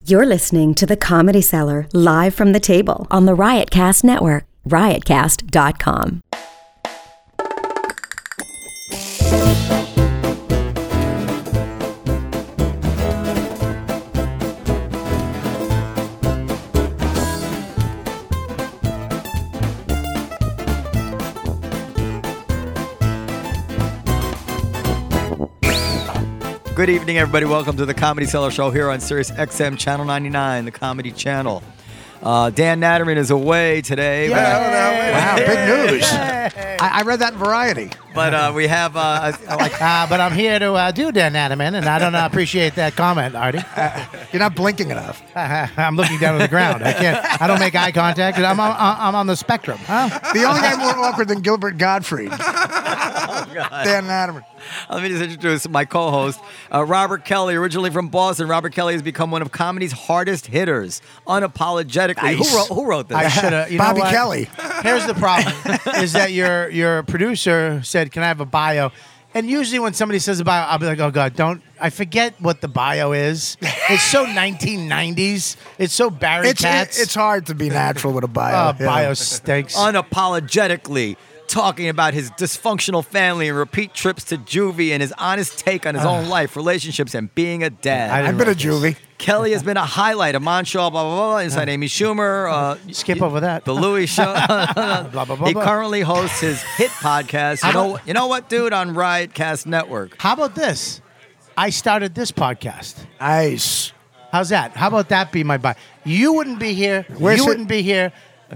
You're listening to The Comedy Cellar, live from the table on the Riotcast Network, riotcast.com. Good evening, everybody. Welcome to the Comedy Cellar Show here on Sirius XM Channel 99, the Comedy Channel. Dan Natterman is away today. Wow, big news. I read that in Variety. But we have... but I'm here to do Dan Natterman, and I don't appreciate that comment, Artie. You're not blinking enough. I'm looking down at the ground. I don't make eye contact. I'm on the spectrum. Huh? The only guy more awkward than Gilbert Gottfried. Dan Natterman. Let me just introduce my co-host, Robert Kelly, originally from Boston. Robert Kelly has become one of comedy's hardest hitters, unapologetically. Nice. Who wrote this? I should have. Bobby Kelly. Here's the problem: is that your producer said, "Can I have a bio?" And usually when somebody says a bio, I'll be like, "Oh God, don't!" I forget what the bio is. It's so 1990s. It's so Barry Katz. It's hard to be natural with a bio. Bio stinks. Unapologetically talking about his dysfunctional family and repeat trips to juvie and his honest take on his own life, relationships, and being a dad. I've been a juvie. Kelly has been a highlight of Monshall, blah, blah, blah, Inside Amy Schumer. Skip over that. The Louis Show. Blah, blah, blah, He blah. currently hosts his hit podcast, you know what, dude, on Riotcast Network. How about this? I started this podcast. Nice. How's that? How about that be my bio? You wouldn't be here. Where's you it? wouldn't be here.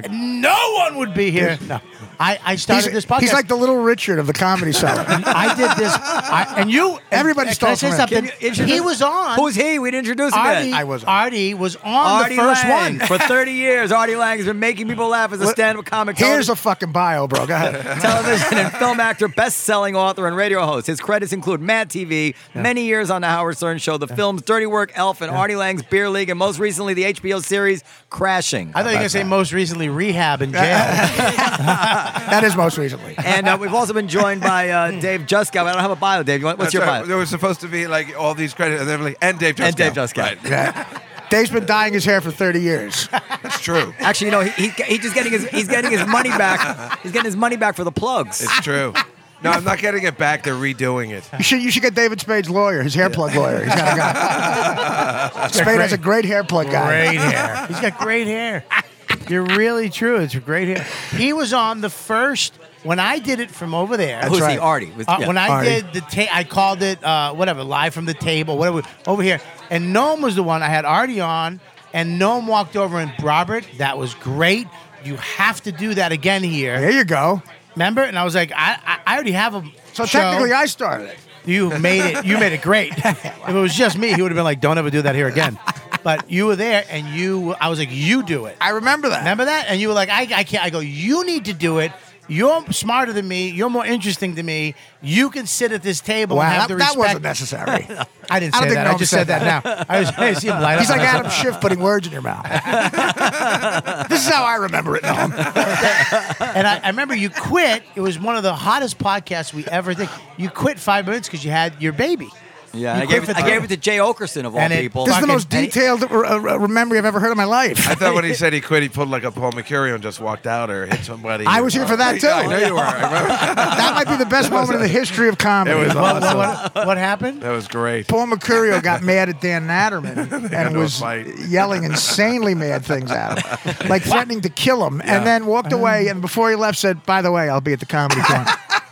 No one would be here. No. I started this podcast. He's like the little Richard of the Comedy Cellar. I did this. And you. Everybody can I stole say from him. something? Can you introduce- He was on. Who's he? We didn't introduce him Artie, yet. I was on. Artie was on Artie the first Lang. one. For 30 years, Artie Lang has been making people laugh as a stand-up comic. Here's a fucking bio, bro. Go ahead. Television and film actor, best-selling author, and radio host. His credits include Mad TV, many years on The Howard Stern Show, the films Dirty Work, Elf, and Artie Lang's Beer League, and most recently the HBO series Crashing. I thought you were going to say most recently rehab in jail. That is most recently. And we've also been joined by Dave Juskow. I don't have a bio, Dave. What's That's your right. bio? There was supposed to be like all these credits, and they were like, and Dave Juskow. And Dave Juskow. Right. Yeah. Dave's been dyeing his hair for 30 years. That's true. Actually, he's just getting his money back. He's getting his money back for the plugs. It's true. No, I'm not getting it back. They're redoing it. You should get David Spade's lawyer, his hair plug lawyer. He's got a guy. Spade has a great hair plug guy. Great hair. He's got great hair. You're really true. It's great hair. He was on the first, when I did it from over there. Who's right. he? Artie. When I Artie. did I called it, whatever, live from the table, whatever, over here. And Noam was the one. I had Artie on, and Noam walked over and, Robert, that was great. You have to do that again here. There you go. Remember? And I was like, I already have a So show. technically, I started it. You made it great. If it was just me, he would have been like, don't ever do that here again. But you were there, and I was like, you do it. I remember that. Remember that? And you were like, I can't. I go, you need to do it. You're smarter than me. You're more interesting to me. You can sit at this table and Wow, have the that respect. wasn't necessary. I didn't I don't say think that. I Noam just said said that now. I see him light He's up. like Adam Schiff putting words in your mouth. This is how I remember it, Noam. And I remember you quit. It was one of the hottest podcasts we ever did. You quit 5 minutes because you had your baby. Yeah, You I quit for gave it to Jay Okerson of all And it- people. This is the most Fucking- detailed memory I've ever heard in my life. I thought when he said he quit, he pulled like a Paul Mercurio and just walked out or hit somebody. I was here for that, too. I know you were. I remember. That might be the best moment in the history of comedy. It was awesome. What happened? That was great. Paul Mercurio got mad at Dan Natterman and into a was fight. yelling insanely mad things at him, like threatening to kill him, and then walked away. And before he left, said, "By the way, I'll be at the Comedy Corner."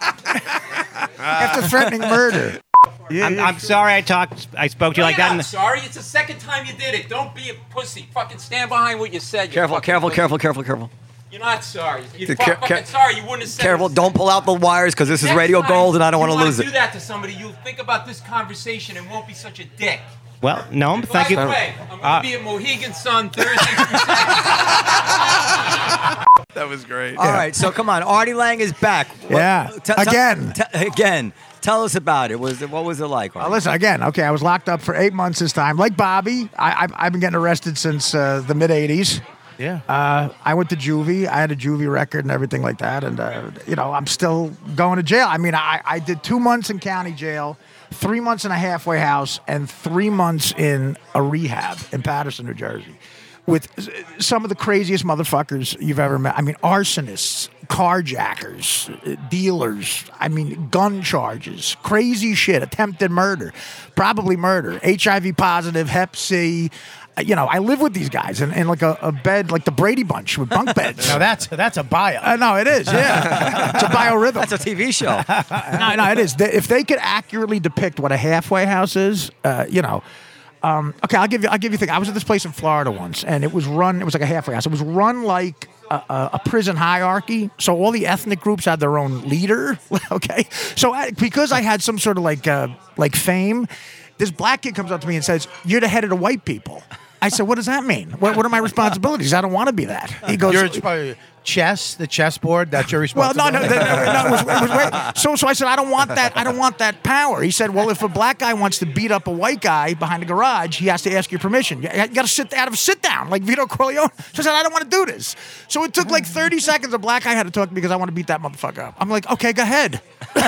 After threatening murder. I'm sorry I spoke to you like that. I'm sorry. It's the second time you did it. Don't be a pussy. Fucking stand behind what you said. You Careful, fucking careful, pussy. careful, careful, careful. You're not sorry. You're Care- fucking care- sorry. You wouldn't have said Careful, it. don't pull out the wires because this is Next radio time gold and I don't want to you lose do it. that to somebody, you'll think about this conversation and won't be such a dick. Well, no, thank you. By the way, I'm going to be at Mohegan Sun Thursday through Saturday. That was great. All right, so come on. Artie Lang is back. Yeah. Again. Again. Tell us about it. What was it like? Artie? Listen, again, okay, I was locked up for 8 months this time. Like Bobby, I've been getting arrested since the mid-'80s. Yeah. I went to juvie. I had a juvie record and everything like that. And, I'm still going to jail. I mean, I did 2 months in county jail, 3 months in a halfway house, and 3 months in a rehab in Paterson, New Jersey, with some of the craziest motherfuckers you've ever met. I mean, arsonists, carjackers, dealers, gun charges, crazy shit, attempted murder, probably murder, HIV positive, Hep C. I live with these guys in like a bed, like the Brady Bunch with bunk beds. No, that's a bio. No, it is, yeah. It's a biorhythm. That's a TV show. No, it is. If they could accurately depict what a halfway house is, okay, I'll give you a thing. I was at this place in Florida once, and it was like a halfway house. It was run like a prison hierarchy. So all the ethnic groups had their own leader. Okay, so because I had some sort of like fame, this black kid comes up to me and says, "You're the head of the white people." I said, "What does that mean? What are my responsibilities? I don't want to be that." He goes, the chessboard. That's your well, responsibility. no, it was so I said, I don't want that power. He said, well, if a black guy wants to beat up a white guy behind a garage, he has to ask your permission. You got to sit down, like Vito Corleone. So I said, I don't want to do this. So it took like 30 seconds. A black guy had to talk to me because I want to beat that motherfucker up. I'm like, okay, go ahead.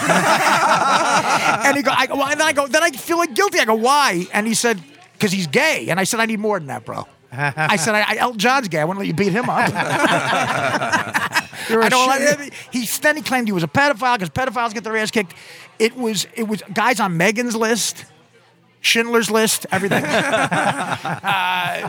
And he go, then I feel like guilty. I go, why? And he said, because he's gay. And I said, I need more than that, bro. I said, Elton John's gay. I want to let you beat him up. Then he claimed he was a pedophile because pedophiles get their ass kicked. It was guys on Megan's list, Schindler's List, everything. But I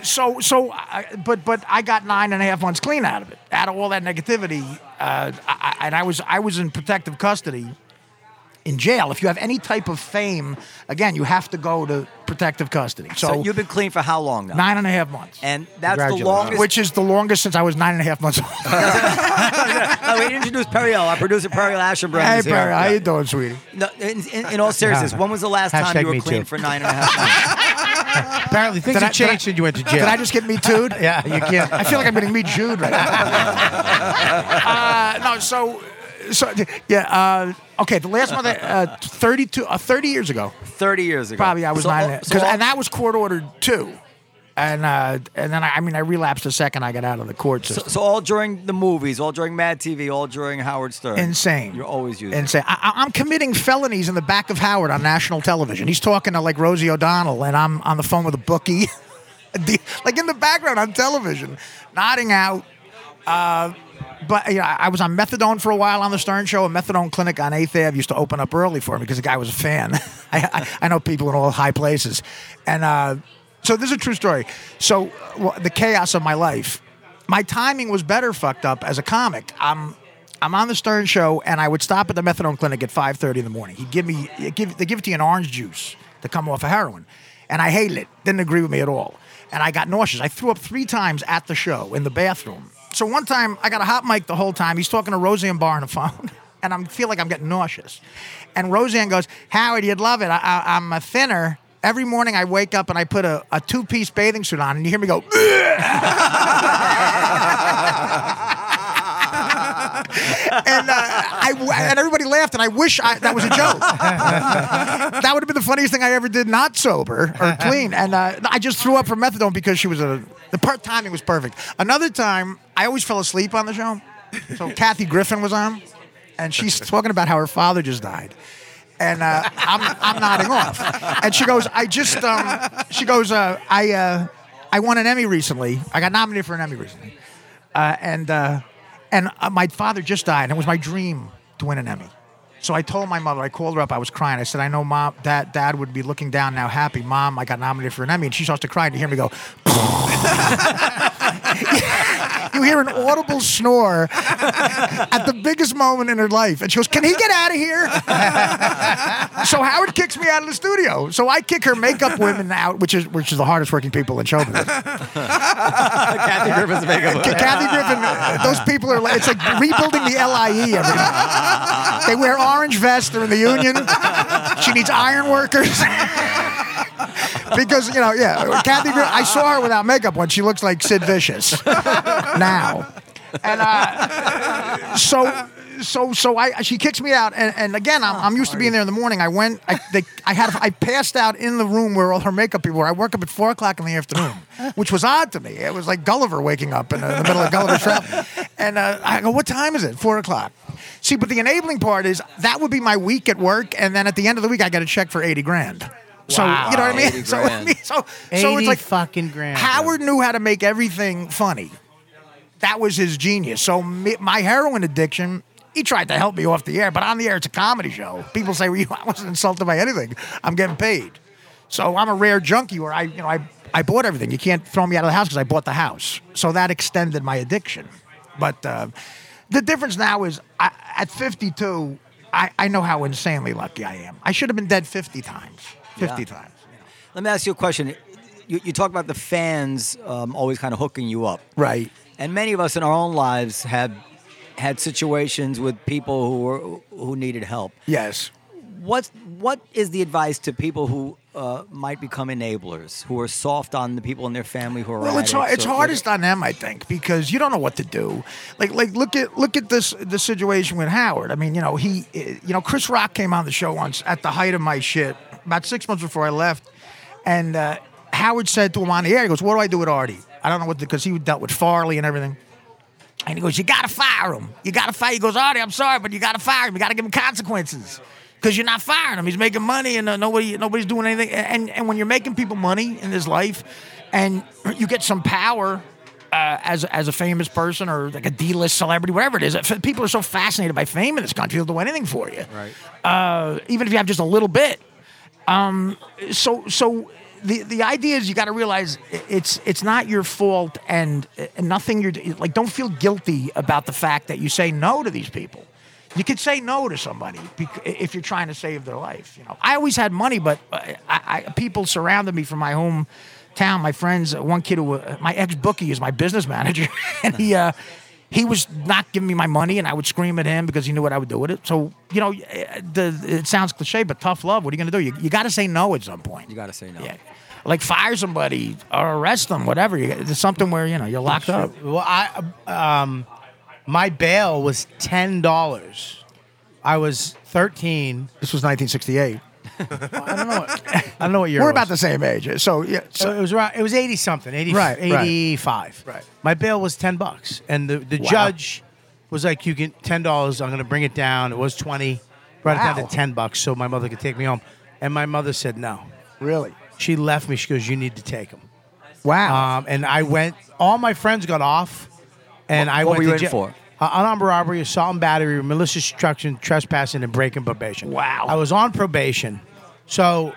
got 9.5 months clean out of it, out of all that negativity. And I was in protective custody. In jail, if you have any type of fame, again, you have to go to protective custody. So you've been clean for how long now? 9.5 months. And that's the longest. Which is the longest since I was 9.5 months old. We introduced Periel, our producer Periel Ashenbrand. Hey, is here. Perry, how you doing, sweetie? No, in all seriousness, when was the last time you were clean for 9.5 months? Apparently, things have changed since you went to jail. Did I just get Me Too'd? Yeah, you can't. I feel like I'm getting Me Too'd right now. Okay, the last one, 30 years ago. 30 years ago. Probably I was 9.5. And that was court ordered too. And then I relapsed the second I got out of the court system. So all during the movies, all during Mad TV, all during Howard Stern. Insane. You're always using insane. I'm committing felonies in the back of Howard on national television. He's talking to like Rosie O'Donnell, and I'm on the phone with a bookie, like in the background on television, nodding out. But I was on methadone for a while on the Stern Show. A methadone clinic on 8th Ave used to open up early for me because the guy was a fan. I know people in all high places. And so this is a true story. So the chaos of my life, my timing was better fucked up as a comic. I'm on the Stern Show, and I would stop at the methadone clinic at 5:30 in the morning. They give it to you in orange juice to come off of heroin. And I hated it. Didn't agree with me at all. And I got nauseous. I threw up 3 times at the show in the bathroom. So one time, I got a hot mic the whole time. He's talking to Roseanne Barr on the phone, and I feel like I'm getting nauseous. And Roseanne goes, Howard, you'd love it. I'm a thinner. Every morning I wake up and I put a 2-piece bathing suit on, and you hear me go, and everybody laughed, and I wish that was a joke. That would have been the funniest thing I ever did, not sober or clean. And I just threw up for methadone because she was the timing was perfect. Another time, I always fell asleep on the show. So Kathy Griffin was on, and she's talking about how her father just died. And I'm nodding off. And she goes, I won an Emmy recently. I got nominated for an Emmy recently. And my father just died, and it was my dream to win an Emmy. So I told my mother, I called her up, I was crying. I said, I know Mom, Dad would be looking down now happy. Mom, I got nominated for an Emmy. And she starts to cry, and you hear me go, you hear an audible snore at the biggest moment in her life. And she goes, can he get out of here? So Howard kicks me out of the studio. So I kick her makeup women out, which is the hardest working people in show business. Kathy Griffin's makeup women. Kathy Griffin, those people are like, it's like rebuilding the LIE every night. They wear orange vests, they're in the union. She needs iron workers. Because, Kathy Griffin, I saw her without makeup once. She looks like Sid Vicious now. And so she kicks me out, and again, I'm used to being there in the morning. I passed out in the room where all her makeup people were. I woke up at 4:00 in the afternoon, which was odd to me. It was like Gulliver waking up in the middle of Gulliver's Travel. And I go, what time is it? 4:00. See, but the enabling part is that would be my week at work, and then at the end of the week, I get a check for $80,000. So you know what I mean? 80 grand. So 80 it's like fucking grand. Howard knew how to make everything funny. That was his genius. So my heroin addiction, he tried to help me off the air, but on the air it's a comedy show. People say, well, I wasn't insulted by anything. I'm getting paid. So I'm a rare junkie where I bought everything. You can't throw me out of the house because I bought the house. So that extended my addiction. But the difference now is at 52, I know how insanely lucky I am. I should have been dead 50 times. 50 times. Let me ask you a question. You talk about the fans always kind of hooking you up. Right. And many of us in our own lives have had situations with people who needed help. Yes. What is the advice to people who might become enablers, who are soft on the people in their family who are Well, it's addicts hardest on them, I think, because you don't know what to do. Like look at the situation with Howard. I mean, Chris Rock came on the show once at the height of my shit, about 6 months before I left, and Howard said to him on the air, he goes, "What do I do with Artie? I don't know what because he dealt with Farley and everything." And he goes, "You gotta fire him. You gotta fire." He goes, "Artie, I'm sorry, but you gotta fire him. You gotta give him consequences." Because you're not firing him. He's making money and nobody's doing anything. And when you're making people money in this life and you get some power as a famous person or like a D-list celebrity, whatever it is, people are so fascinated by fame in this country, they'll do anything for you. Right. Even if you have just a little bit. So the idea is you got to realize it's not your fault and nothing don't feel guilty about the fact that you say no to these people. You could say no to somebody if you're trying to save their life. I always had money, but people surrounded me from my hometown. My friends, one kid my ex-bookie is my business manager, and he was not giving me my money, and I would scream at him because he knew what I would do with it. So it sounds cliche, but tough love. What are you going to do? You got to say no at some point. You got to say no. Yeah. Like fire somebody or arrest them, whatever. There's something where you're locked up. Well, my bail was $10. I was 13. This was 1968. I don't know what year. We're it about was. the same age. So yeah. So it was around. It was 80 something. 80, Right, 85. Right. My bail was $10, and the judge was like, "You get $10. I'm going to bring it down." It was 20. Brought it down to $10, so my mother could take me home. And my mother said no. Really? She left me. She goes, "You need to take him." Wow. And I went. All my friends got off. And I what went were you to in for? Unarmed robbery, assault and battery, malicious destruction, trespassing, and breaking probation. Wow. I was on probation. So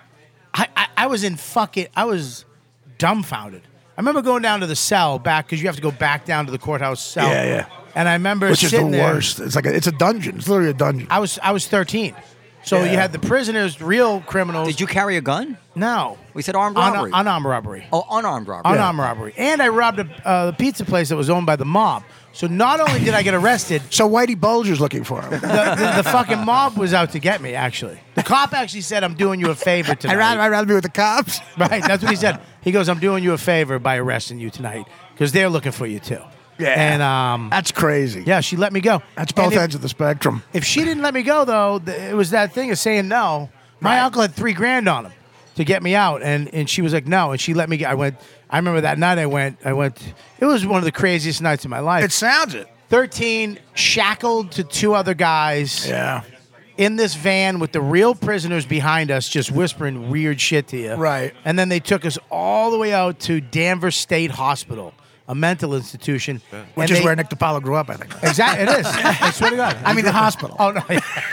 I was I was dumbfounded. I remember going down to the cell back because you have to go back down to the courthouse cell. Yeah. And I remember Which is the sitting there. worst. It's a dungeon. It's literally a dungeon. I was 13. So you had the prisoners, real criminals. Did you carry a gun? No. We said armed robbery. Unarmed robbery. Oh, unarmed robbery. Unarmed robbery. And I robbed a pizza place that was owned by the mob. So not only did I get arrested, So Whitey Bulger's looking for him. the fucking mob was out to get me, actually. The cop actually said, "I'm doing you a favor tonight." I'd rather be with the cops. Right, that's what he said. He goes, "I'm doing you a favor by arresting you tonight because they're looking for you too." Yeah. And That's crazy. yeah, she let me go. That's both And ends of the spectrum. If she didn't let me go, though, it was that thing of saying no. My uncle had $3,000 on him to get me out, and she was like, no, and she let me go. I remember that night I went. It was one of the craziest nights of my life. It sounds it. 13, shackled to 2 other guys. Yeah. In this van with the real prisoners behind us just whispering weird shit to you. Right. And then they took us all the way out to Danvers State Hospital, a mental institution. Which is where Nick DiPaolo grew up, I think. Exactly, it is. I swear to God. I mean, the hospital. Oh, no.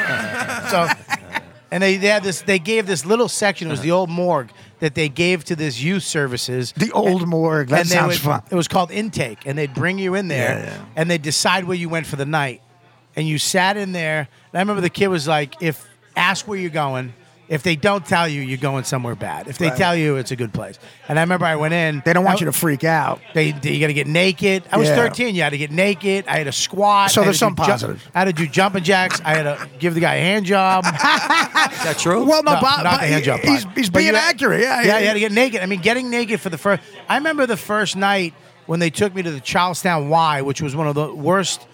So, and they had this, they gave this little section, it was the old morgue, that they gave to this youth services. The old morgue. That sounds fun. It was called intake, and they'd bring you in there, and they'd decide where you went for the night. And you sat in there, and I remember the kid was like, ask where you're going. If they don't tell you, you're going somewhere bad. If they tell you, it's a good place. And I remember I went in. They don't want you to freak out. You got to get naked. I was 13. You had to get naked. I had to squat. So there's some positives. I had to do jumping jacks. I had to give the guy a hand job. Is that true? Well, no, No, Bob, not the hand job part. he's But being you had- accurate. Yeah, Yeah, you had to get naked. I mean, getting naked for the first. I remember the first night when they took me to the Charlestown Y, which was one of the worst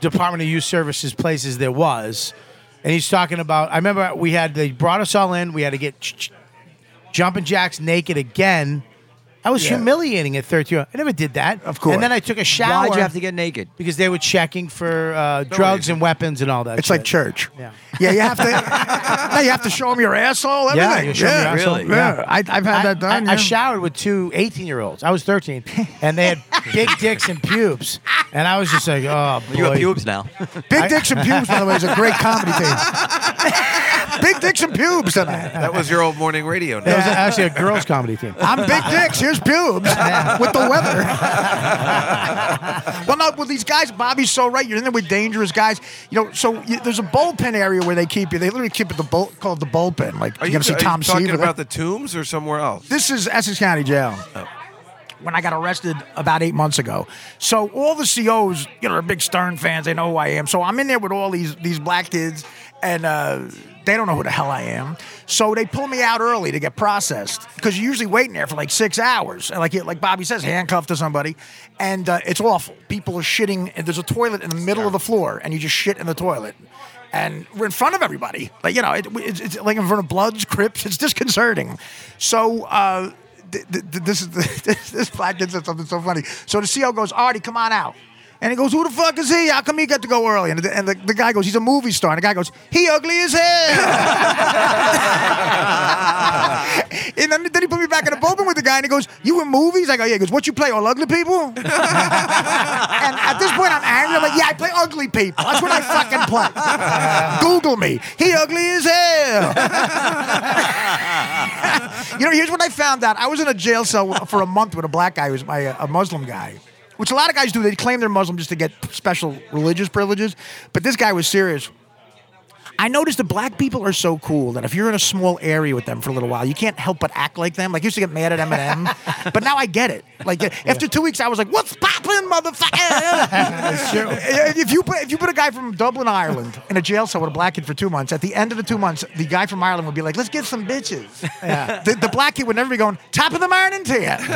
Department of Youth Services places there was. And he's talking about, I remember they brought us all in. We had to get jumping jacks naked again. I was humiliating at 13. I never did that. Of course. And then I took a shower. Why'd you have to get naked? Because they were checking for drugs and weapons and all that. It's shit. like church. Yeah. Yeah, you have to. No, you have to show them your asshole. Everything. Yeah, you show them your asshole. Really? Yeah, I've had that done. I showered with two 18-year-olds. I was 13, and they had big dicks and pubes, and I was just like, oh boy. You have pubes now. Big Dicks and Pubes, by the way, is a great comedy team. Big Dicks and Pubes tonight. That was your old morning radio. It was actually a girls' comedy team. I'm Big Dicks. Here's Pubes with the weather. Well, no, with these guys, Bobby's so right. You're in there with dangerous guys. There's a bullpen area where they keep you. They literally keep it called the bullpen. Like Are you're gonna see Tom talking Seaver. about the Tombs or somewhere else? This is Essex County Jail. When I got arrested about 8 months ago. So all the COs, are big Stern fans. They know who I am. So I'm in there with all these black kids, and they don't know who the hell I am. So they pull me out early to get processed because you're usually waiting there for like 6 hours. And like Bobby says, handcuffed to somebody. And it's awful. People are shitting. And there's a toilet in the middle of the floor, and you just shit in the toilet. And we're in front of everybody. Like, it's like in front of Bloods, Crips. It's disconcerting. So this black kid said something so funny. So the CO goes, Artie, come on out. And he goes, who the fuck is he? How come he got to go early? And the guy goes, he's a movie star. And the guy goes, he ugly as hell. And then he put me back in the bullpen with the guy, and he goes, you in movies? I go, yeah. He goes, what you play, all ugly people? And at this point, I'm angry. I'm like, yeah, I play ugly people. That's what I fucking play. Google me. He ugly as hell. Here's what I found out. I was in a jail cell for a month with a black guy who was a Muslim guy. Which a lot of guys do. They claim they're Muslim just to get special religious privileges. But this guy was serious. I noticed that black people are so cool that if you're in a small area with them for a little while, you can't help but act like them. Like, I used to get mad at Eminem, but now I get it. Like, after 2 weeks, I was like, what's poppin', motherfucker? That's true. If you put a guy from Dublin, Ireland, in a jail cell with a black kid for 2 months, at the end of the 2 months, the guy from Ireland would be like, let's get some bitches. Yeah. The black kid would never be going, top of the morning to you.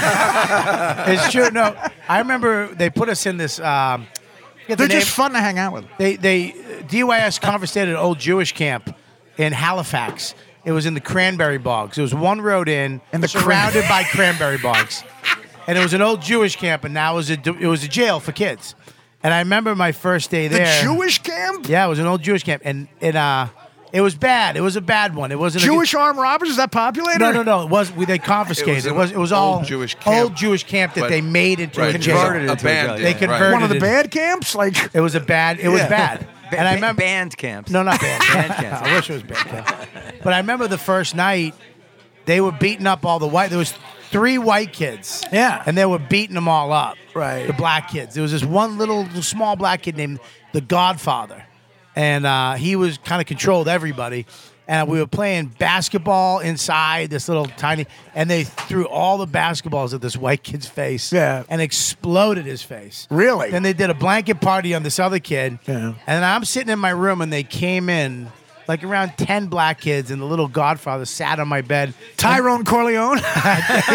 It's true. No, I remember they put us in this. They're just fun to hang out with. DYS confiscated an old Jewish camp in Halifax. It was in the cranberry bogs. It was one road in, surrounded by cranberry bogs. And it was an old Jewish camp, and now it was a jail for kids. And I remember my first day there. The Jewish camp? Yeah, it was an old Jewish camp, and it was bad. It was a bad one. It wasn't Jewish armed robbers. Is that populated? No. It was. They confiscated. It was all old Jewish camp. Old Jewish camp that they made into a jail. Converted it into a jail. They converted one of the it. bad camps. Like It was bad. And I remember band camps. No, not band. Band camps. I wish it was band camp. But I remember the first night they were beating up all the white. There was 3 white kids. Yeah. And they were beating them all up. Right. The black kids. There was this one little small black kid named the Godfather, and he was kind of controlled everybody. And we were playing basketball inside this little tiny, and they threw all the basketballs at this white kid's face, and exploded his face. Really? Then they did a blanket party on this other kid, Yeah. and I'm sitting in my room, and they came in, like around 10 black kids, and the little Godfather sat on my bed. Tyrone Corleone. It was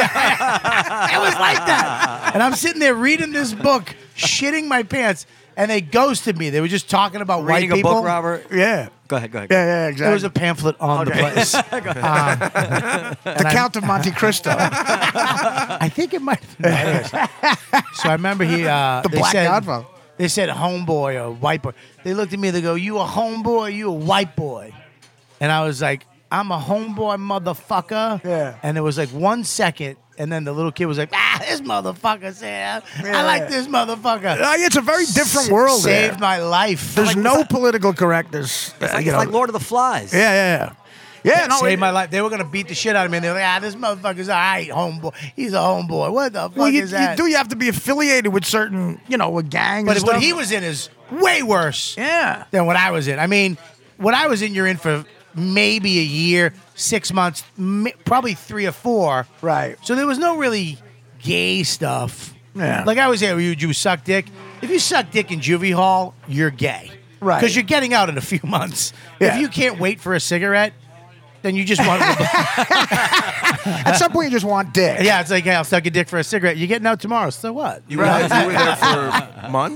like that. And I'm sitting there reading this book, shitting my pants, and they ghosted me. They were just talking about Reading white a people. book, Robert. Yeah. Go ahead. Yeah, exactly. There was a pamphlet on the place. The Count of Monte Cristo. I think it might have been. So I remember they Black said, Godfather. They said homeboy or white boy. They looked at me, they go, you a homeboy, you a white boy? And I was like, I'm a homeboy, motherfucker. Yeah. And it was like 1 second, and then the little kid was like, this motherfucker said, I like this motherfucker. It's a very different world. Saved my life. There's no political correctness. It's like Lord of the Flies. Yeah, no, Saved my life. They were going to beat the shit out of me. And they were like, this motherfucker's all right, homeboy. He's a homeboy. What the fuck is that? You have to be affiliated with certain, with gangs. But and what stuff. he was in is way worse Yeah. than what I was in. I mean, what I was in, you're in for maybe a year, 6 months, probably 3 or 4. Right. So there was no really gay stuff. Yeah. Like I was there, you suck dick. If you suck dick in juvie hall, you're gay. Right. Because you're getting out in a few months. Yeah. If you can't wait for a cigarette, then you just want At some point, you just want dick. Yeah, it's like, hey, I'll suck a dick for a cigarette. You're getting out tomorrow, so what? You were there for months?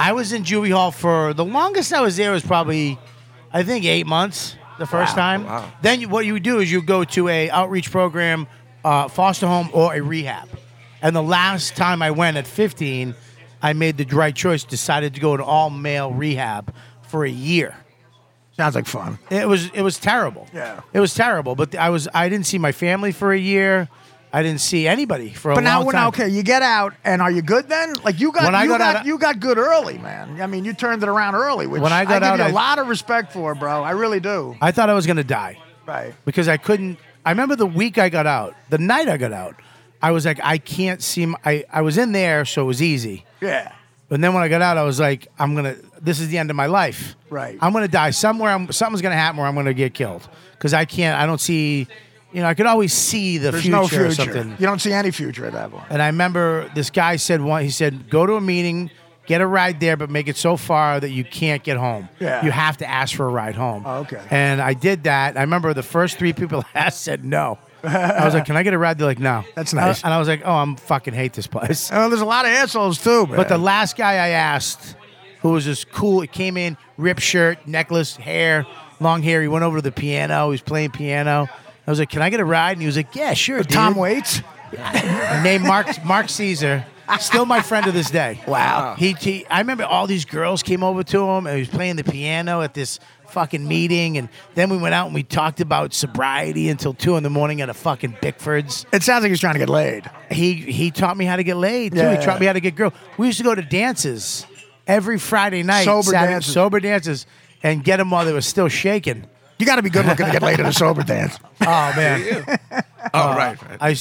I was in juvie hall for the longest I was there was probably, I think, 8 months the first time. Wow. Then what you would do is you go to a outreach program, foster home, or a rehab. And the last time I went at 15, I made the right choice, decided to go to all-male rehab for a year. Sounds like fun. It was terrible. Yeah. It was terrible. But I didn't see my family for a year. I didn't see anybody for a long time. But now, okay, you get out, and are you good then? Like you got good early, man. I mean, you turned it around early, which When I got give out, you a I- lot of respect for, bro. I really do. I thought I was going to die. Right. Because I couldn't. I remember the week I got out, the night I got out, I was like, I can't see. I was in there, so it was easy. Yeah. And then when I got out, I was like, this is the end of my life. Right. I'm going to die somewhere. Something's going to happen where I'm going to get killed. Because I don't see, I could always see the There's future, no future. or something. You don't see any future at that point. And I remember this guy said, he said, go to a meeting, get a ride there, but make it so far that you can't get home. Yeah. You have to ask for a ride home. Oh, okay. And I did that. I remember the first 3 people I asked said no. I was like, can I get a ride? They're like, no. That's nice. And I was like, oh, I'm fucking hate this place. There's a lot of assholes too, man. But the last guy I asked, who was just cool, he came in, ripped shirt, necklace, hair, long hair. He went over to the piano. He was playing piano. I was like, can I get a ride? And he was like, yeah, sure, dude. Tom Waits. Named Mark Caesar. Still my friend to this day. Wow. I remember all these girls came over to him, and he was playing the piano at this fucking meeting, and then we went out and we talked about sobriety until 2 a.m. at a fucking Bickford's. It sounds like he's trying to get laid. He taught me how to get laid too. Yeah. He taught me how to get girls. We used to go to dances every Friday night, sober dances, and get them while they were still shaking. You got to be good looking to get laid at a sober dance. Oh man, Right.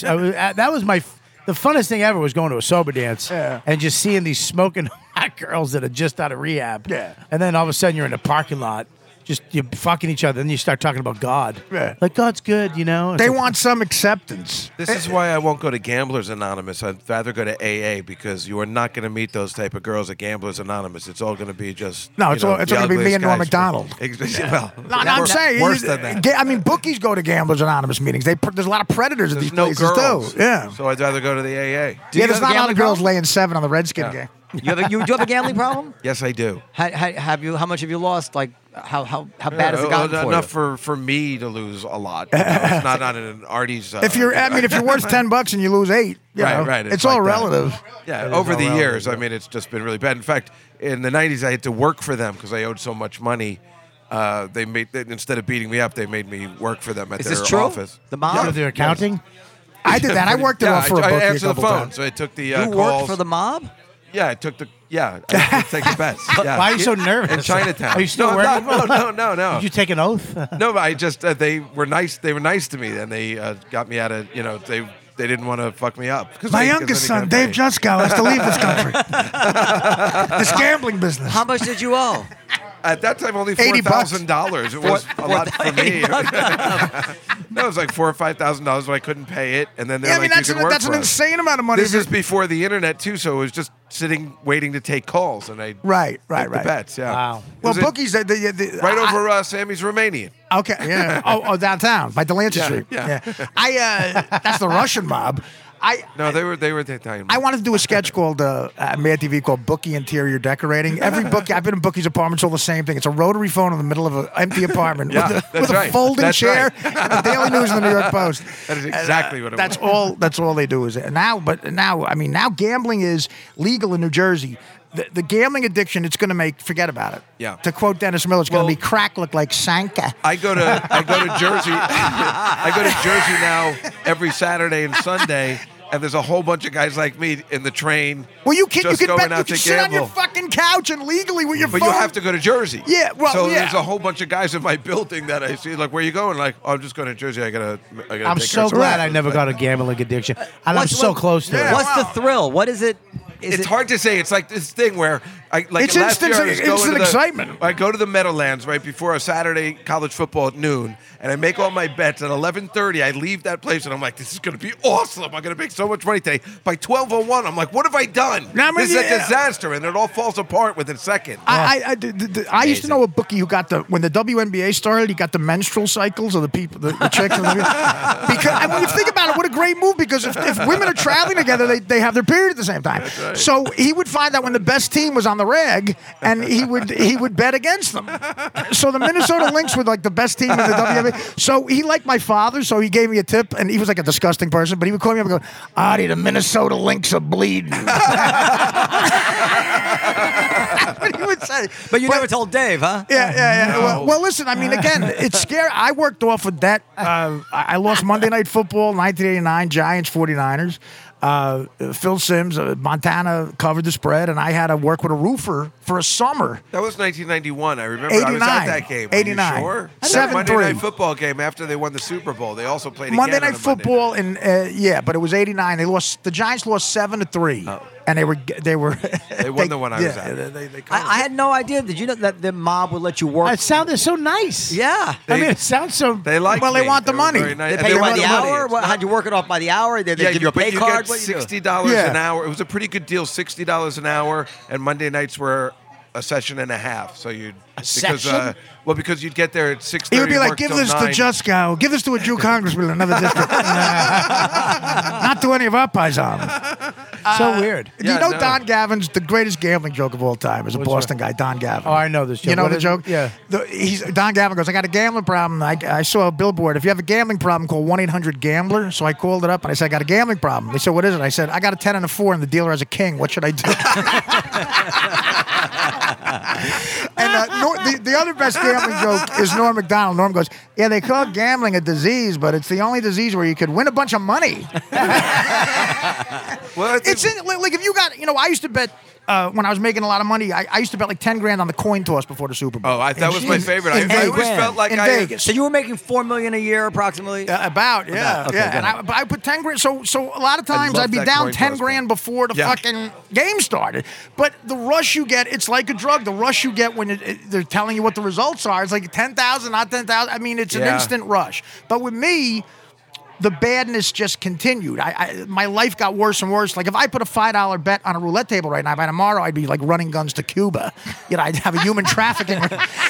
that was the funnest thing ever was going to a sober dance Yeah. and just seeing these smoking hot girls that are just out of rehab. Yeah. And then all of a sudden you're in a parking lot. Just you're fucking each other, and you start talking about God. Yeah. Like God's good, It's They like, want some acceptance. This is why I won't go to Gamblers Anonymous. I'd rather go to AA because you are not going to meet those type of girls at Gamblers Anonymous. It's all going to be just No, it's all the going to be me ugliest and Norm guys. Macdonald. Well, No, I'm saying worse than that. I mean, bookies go to Gamblers Anonymous meetings. There's a lot of predators at There's these no places girls. too. Yeah. So I'd rather go to the AA. Yeah, you there's have a not a lot gambling of girls problem? laying 7 on the Redskin Yeah. game. You have a gambling problem? Yes, I do. How much have you lost? Like how bad has it gotten for enough you? for me to lose a lot. It's not an Artie's. If you're worth $10 and you lose 8, you know, Right. it's all like that. relative. Yeah, It is over all the relative, years, I yeah. mean, it's just been really bad. In fact, in the '90s, I had to work for them because I owed so much money. Instead of beating me up, they made me work for them at Is their this true? office. The mob? With their accounting. I did that. I worked it Yeah, off for a I bookie a answered the couple phone, times. so I took the You calls. worked for the mob? Yeah, I took the. Yeah, I did take the bets. Yeah. Why are you so nervous? In Chinatown. Are you still no, working? No. Did you take an oath? No, but I just they were nice. They were nice to me, and they got me out of. They didn't want to fuck me up. My youngest son, Dave Jusko, has to leave this country. This gambling business. How much did you owe? At that time, only $80. $4,000. It was a lot for me. No, it was like $4,000 or $5,000 when I couldn't pay it, and then they're Yeah, I mean, like, "You can work that's for an us." insane amount of money. This is before the internet too, so it was just sitting waiting to take calls, and I Right. the bets. Yeah. Wow. It Well, was bookies, right over Sammy's Romanian. Okay, yeah. Oh, downtown by Delancey Yeah, Street. yeah. That's the Russian mob. No, they were the Italian. I wanted to do a sketch called Mad TV called Bookie Interior Decorating. Every bookie, I've been in bookies' apartments, all the same thing. It's a rotary phone in the middle of an empty apartment Yeah, with that's a right. folding That's chair right. and the Daily News and the New York Post. That is exactly what it That's was. That's all they do is now. But now, I mean, now gambling is legal in New Jersey. The gambling addiction, it's going to forget about it. Yeah. To quote Dennis Miller, it's going Well, to be crack look like Sanka. I go to Jersey. I go to Jersey now every Saturday and Sunday, and there's a whole bunch of guys like me in the train. Well, you can just bet. going You out can to sit on your gamble. fucking couch and legally with your But phone. you have to go to Jersey. Yeah, well, so yeah. there's a whole bunch of guys in my building that I see. Like, where you going? Like, oh, I'm just going to Jersey. I gotta I'm take care so of some glad business. I never got a gambling addiction, and I'm so close to it. What's the thrill? What is it? It's hard to say. It's like this thing where It's last year I was going instant to excitement. I go to the Meadowlands right before a Saturday college football at noon, and I make all my bets. At 11:30, I leave that place, and I'm like, "This is going to be awesome! I'm going to make so much money today." By 12:01, I'm like, "What have I done? This is a disaster!" And it all falls apart within a second. I used to know a bookie who got when the WNBA started, he got the menstrual cycles of the people, the chicks. Because and when you think about it, what a great move! Because if women are traveling together, they have their period at the same time. So he would find out when the best team was on the rag, and he would bet against them. So the Minnesota Lynx were like the best team in the WNBA. So he liked my father, so he gave me a tip, and he was like a disgusting person, but he would call me up and go, Artie, the Minnesota Lynx are bleeding. That's what he would say. But you never told Dave, huh? Yeah. Well, listen, I mean, again, it's scary. I worked off of debt. I lost Monday Night Football, 1989, Giants, 49ers. Phil Simms, Montana covered the spread, and I had to work with a roofer for a summer. That was 1991. I remember 89. I was at that game. Are 89. you sure? 7-3. Monday Night Football game after they won the Super Bowl. They also played Monday again Night on a Monday Football, night. and but it was 89. The Giants lost 7-3, and they were They won the one I was at. I had no idea. Did you know that the mob would let you work? It sounded so nice. Yeah. I mean, it sounds so. They liked Well, they me. want the were money. very nice. They And pay you by wanted the money. hour? How'd you work it off by the hour? Did they give you a pay you card? get What do you do? $60 Yeah. an hour. It was a pretty good deal, $60 an hour, and Monday nights were a session and a half. So you'd session? Because you'd get there at 6:30. He would be like, work give till this 9. to Jusko. Give this to a Jew congressman in another district. Not to any of our paisans. So weird. Do you know Don Gavin's the greatest gambling joke of all time? Is a Boston guy, Don Gavin. Oh, I know this joke. You know What the is- joke? yeah. Don Gavin goes, I got a gambling problem. I saw a billboard. If you have a gambling problem, call 1-800-GAMBLER. So I called it up and I said, I got a gambling problem. They said, what is it? I said, I got a 10 and a 4 and the dealer has a king. What should I do? And the other best gambling joke is Norm Macdonald. Norm goes, yeah, they call gambling a disease, but it's the only disease where you could win a bunch of money. Well, I think- It's in, like if you got, I used to bet when I was making a lot of money. I used to bet like 10 grand on the coin toss before the Super Bowl. That was my favorite. in I always Vegas. felt like in I Vegas. So you were making $4 million a year approximately? About, yeah. About, okay, yeah. go And I put 10 grand. So a lot of times love I'd be that down coin 10 toss, grand man. before the Yeah. fucking game started. But the rush you get, it's like a drug. The rush you get when they're telling you what the results are, it's like 10,000, not 10,000. I mean, it's an Yeah. instant rush. But with me, the badness just continued. My life got worse and worse. Like if I put a $5 bet on a roulette table right now, by tomorrow I'd be like running guns to Cuba. I'd have a human trafficking.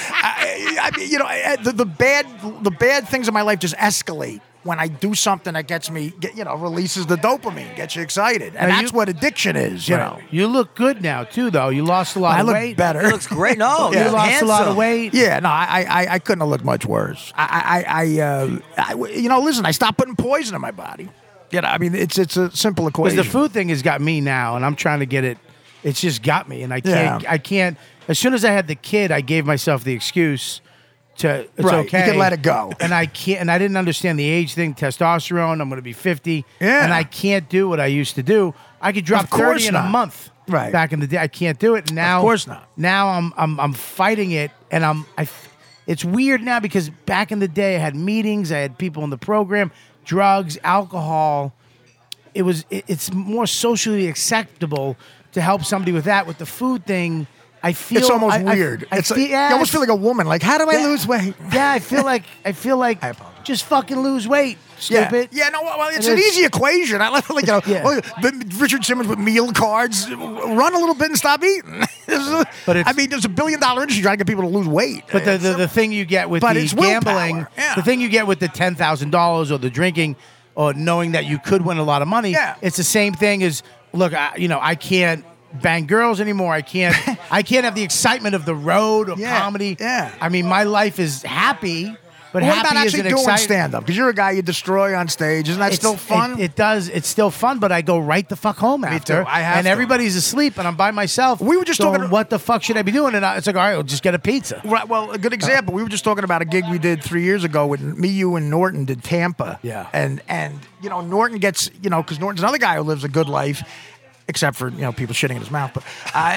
The bad things in my life just escalate when I do something that gets me, releases the dopamine, gets you excited, and Now that's what addiction is. You know. You look good now too, though. You lost a lot I of look weight. better. It looks great. No, You you're lost a lot of handsome. weight. Yeah, no, I couldn't have looked much worse. Listen, I stopped putting poison in my body. I mean, it's a simple Because equation. the food thing has got me now, and I'm trying to get it. It's just got me, and I can't. Yeah. I can't. As soon as I had the kid, I gave myself the excuse to. It's Right, you okay. can let it go. And I can't. And I didn't understand the age thing. Testosterone. I'm going to be 50. Yeah. And I can't do what I used to do. I could drop Of course 30 in a not. month. Right. Back in the day, I can't do it. Now, Of course not. Now I'm fighting it, and it's weird now because back in the day, I had meetings, I had people in the program, drugs, alcohol. It's more socially acceptable to help somebody with that. With the food thing, I feel it's almost I weird. I It's feel, like, you almost feel like a woman. Like, how do I lose weight? Yeah, I feel like I apologize. just fucking lose weight, stupid. Yeah, no, well, it's And an it's- easy equation. I like, Yeah. Richard Simmons with meal cards. Run a little bit and stop eating. But it's- there's $1 billion industry trying to get people to lose weight. But the thing you get with But the it's willpower, gambling, yeah. the thing you get with the $10,000 or the drinking, or knowing that you could win a lot of money, Yeah. it's the same thing as look. I can't bang girls anymore. I can't have the excitement of the road or Yeah, comedy. yeah. I mean, my life is happy, but what happy about isn't actually doing exciting. stand-up? Because you're a guy you destroy on stage. Isn't that still fun? It does. It's still fun, but I go right the fuck home after. too. I have and to. everybody's asleep, and I'm by myself. We were just going, talking- what the fuck should I be doing? And it's like, all right, we'll just get a pizza. Right, well, a good example. We were just talking about a gig we did 3 years ago with me, you, and Norton did Tampa. Yeah. And Norton gets, because Norton's another guy who lives a good life, except for people shitting in his mouth. But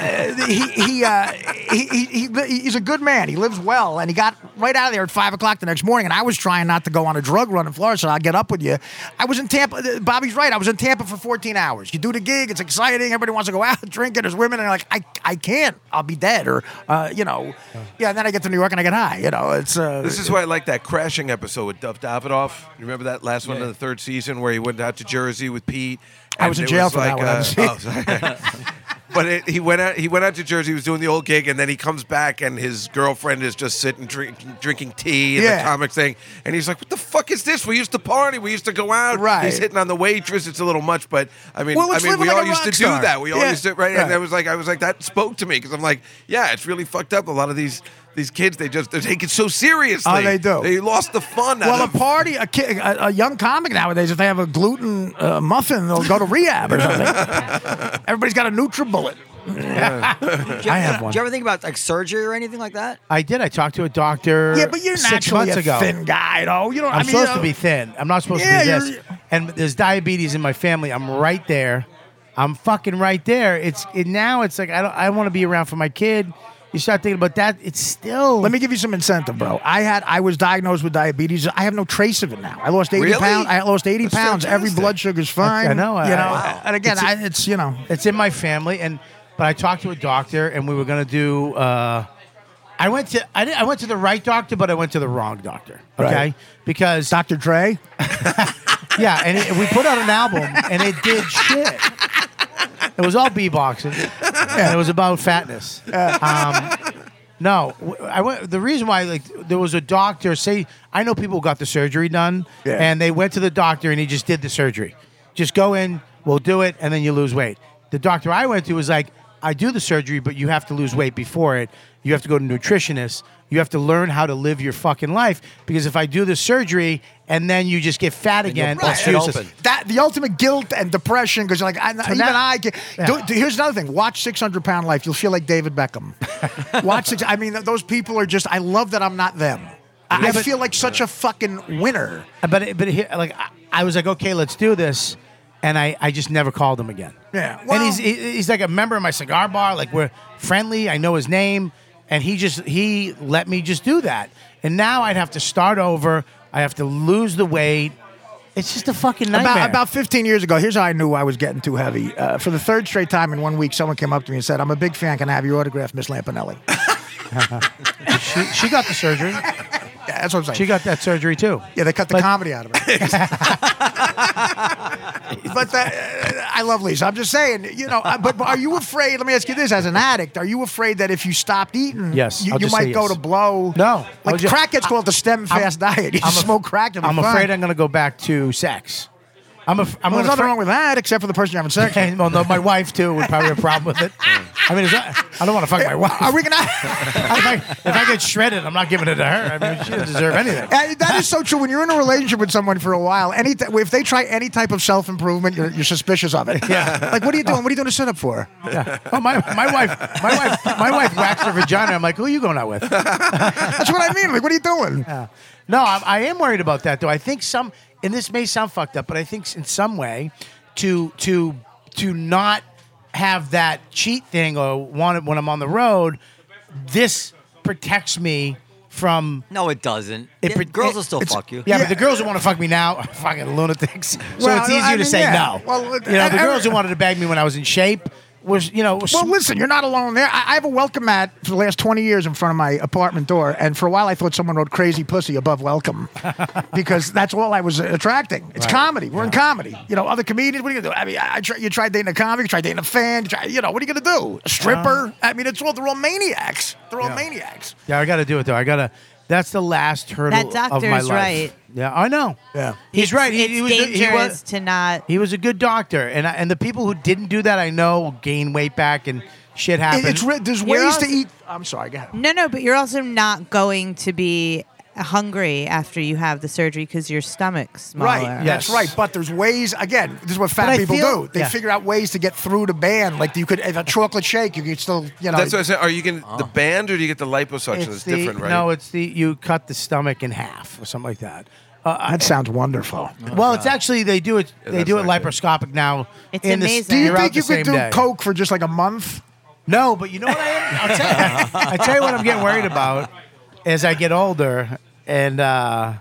he's a good man. He lives well, and he got right out of there at 5 o'clock the next morning. And I was trying not to go on a drug run in Florida, so I'll get up with you. I was in Tampa. Bobby's right. I was in Tampa for 14 hours. You do the gig. It's exciting. Everybody wants to go out, drink it. There's women, and like I can't. I'll be dead, or Yeah. And then I get to New York and I get high. It's This is why I like that Crashing episode with Dov Davidoff. You remember that last one in the third season where he went out to Jersey with Pete? I was in it jail for that one. I sorry. But he went out to Jersey. He was doing the old gig, and then he comes back, and his girlfriend is just sitting drinking tea and the comic thing. And he's like, "What the fuck is this? We used to party. We used to go out." Right. He's hitting on the waitress. It's a little much, but I mean, Well, let's live we like all a used to rock do star. that. We all Yeah. used to, right? Right. And I was like, that spoke to me because I'm like, yeah, it's really fucked up. A lot of these kids, they take it so seriously. Oh, they do. They lost the fun. Well, out of, a young comic nowadays, if they have a gluten muffin, they'll go to rehab or something. Everybody's got a NutriBullet. I have one. Do you ever think about like surgery or anything like that? I did. I talked to a doctor. Yeah, but you're 6 naturally months a ago. thin guy, though. You know, I'm supposed to be thin. I'm not supposed Yeah, to be this. you're- And there's diabetes in my family. I'm right there. I'm fucking right there. Now it's like I want to be around for my kid. You start thinking about that. It's still. Let me give you some incentive, bro. I was diagnosed with diabetes. I have no trace of it now. I lost 80 Really? pounds. I lost 80 That's pounds. Every fantastic. blood sugar's fine. I know. You know. Wow. And again, it's you know. It's in my family, but I talked to a doctor, and we were gonna do. I went to the right doctor, but I went to the wrong doctor. Okay, Right. because Dr. Dre. yeah, and we put out an album, and it did shit. It was all beatboxing, and it was about fatness. No, I went. The reason why, like, there was a doctor. Say, I know people who got the surgery done, Yeah. and they went to the doctor, and he just did the surgery. Just go in, we'll do it, and then you lose weight. The doctor I went to was like, I do the surgery, but you have to lose weight before it. You have to go to a nutritionist. You have to learn how to live your fucking life, because if I do the surgery and then you just get fat again, bust it's it useless. open. That the ultimate guilt and depression because you're like here's another thing. Watch 600 Pound Life. You'll feel like David Beckham. Watch six. I mean, those people are just. I love that I'm not them. I but- feel like such a fucking winner. But here, like I was like, okay, let's do this, and I just never called him again. Yeah, and well- he's like a member of my cigar bar. Like, we're friendly. I know his name, and he let me just do that. And now I'd have to start over. I have to lose the weight. It's just a fucking nightmare. About 15 years ago, here's how I knew I was getting too heavy. For the third straight time in 1 week, someone came up to me and said, "I'm a big fan. Can I have your autograph, Miss Lampanelli?" she got the surgery. Yeah, that's what I'm saying. She got that surgery too. Yeah, they cut the comedy out of it. But I love Lisa. I'm just saying, you know. But are you afraid? Let me ask you this: as an addict, are you afraid that if you stopped eating, Yes, you I'll just might say go yes. to blow? No, like crack gets called the stem fast diet. You smoke crack, you'll be I'm fine. afraid I'm going to go back to sex. I'm Well, there's nothing wrong with that, except for the person you're having sex with. Well, no, my wife too would probably have a problem with it. I mean, I don't want to fuck my wife. Are we gonna? if I get shredded, I'm not giving it to her. I mean, she doesn't deserve anything. That is so true. When you're in a relationship with someone for a while, if they try any type of self improvement, you're suspicious of it. Yeah. Like, what are you doing? What are you doing to sit up for? Yeah. Oh, my wife waxed her vagina. I'm like, who are you going out with? That's what I mean. Like, what are you doing? No, I am worried about that though. I think and this may sound fucked up, but I think in some way, to not have that cheat thing or want it when I'm on the road, this protects me from. No, it doesn't. It Girls will still fuck you. Yeah, but the girls who want to fuck me now are fucking lunatics. So Well, it's easier I to mean, say yeah. no. Well, the girls who wanted to bag me when I was in shape was, Well, listen, you're not alone there. I have a welcome mat for the last 20 years in front of my apartment door, and for a while I thought someone wrote "crazy pussy" above "welcome" because that's all I was attracting. It's comedy. We're in comedy. You know, other comedians. What are you gonna do? I mean, you tried dating a comic, you tried dating a fan. What are you gonna do? A stripper? I mean, they're all maniacs. They're all maniacs. Yeah, I got to do it though. That's the last hurdle That of my doctor's life. right. Yeah, I know. Yeah. He's right. It's He was dangerous to not. He was a good doctor, and the people who didn't do that, I know, gain weight back and shit happens. There's You're ways also- to eat. I'm sorry. Go ahead. No, but you're also not going to be hungry after you have the surgery because your stomach's smaller. Right, Yes. that's right. But there's ways. Again, this is what But fat I people feel- do. They yeah. figure out ways to get through the band. Like you could, if a chocolate shake, you could still, That's what I said. Are you getting the band or do you get the liposuction? It's It's different, right? No, it's you cut the stomach in half or something like that. That sounds wonderful. Well, it's actually they do it. Yeah, They that's do it not good. laparoscopic now. It's in the- amazing. Do you you're out think the you could same do day. coke for just like a month? No, but you know what I am? I tell you what I'm getting worried about as I get older, and I'm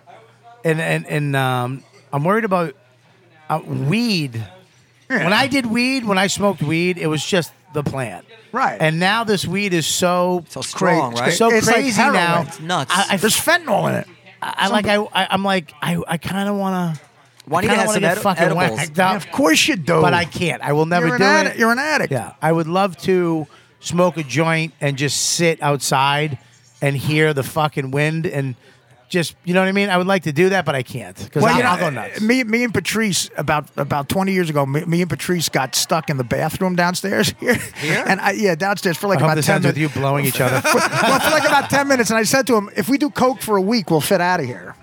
worried about weed. When I did weed, when I smoked weed, it was just the plant. Right. And now this weed is so strong, right? So It's like crazy heroin. now. It's nuts. There's fentanyl in it. I'm like I kind of want to. Why don't you kinda have wanna some get fucking edibles? whacked up. Of course you do. But I can't. I will never You're an do addict. it. You're an addict. Yeah, I would love to smoke a joint and just sit outside and hear the fucking wind and just, you know what I mean? I would like to do that, but I can't because I'll go nuts. Me and Patrice about 20 years ago. Me and Patrice got stuck in the bathroom downstairs here. And downstairs for like I hope about this 10 ends with minutes. you blowing each other. Well, for like about 10 minutes, and I said to him, "If we do coke for a week, we'll fit out of here."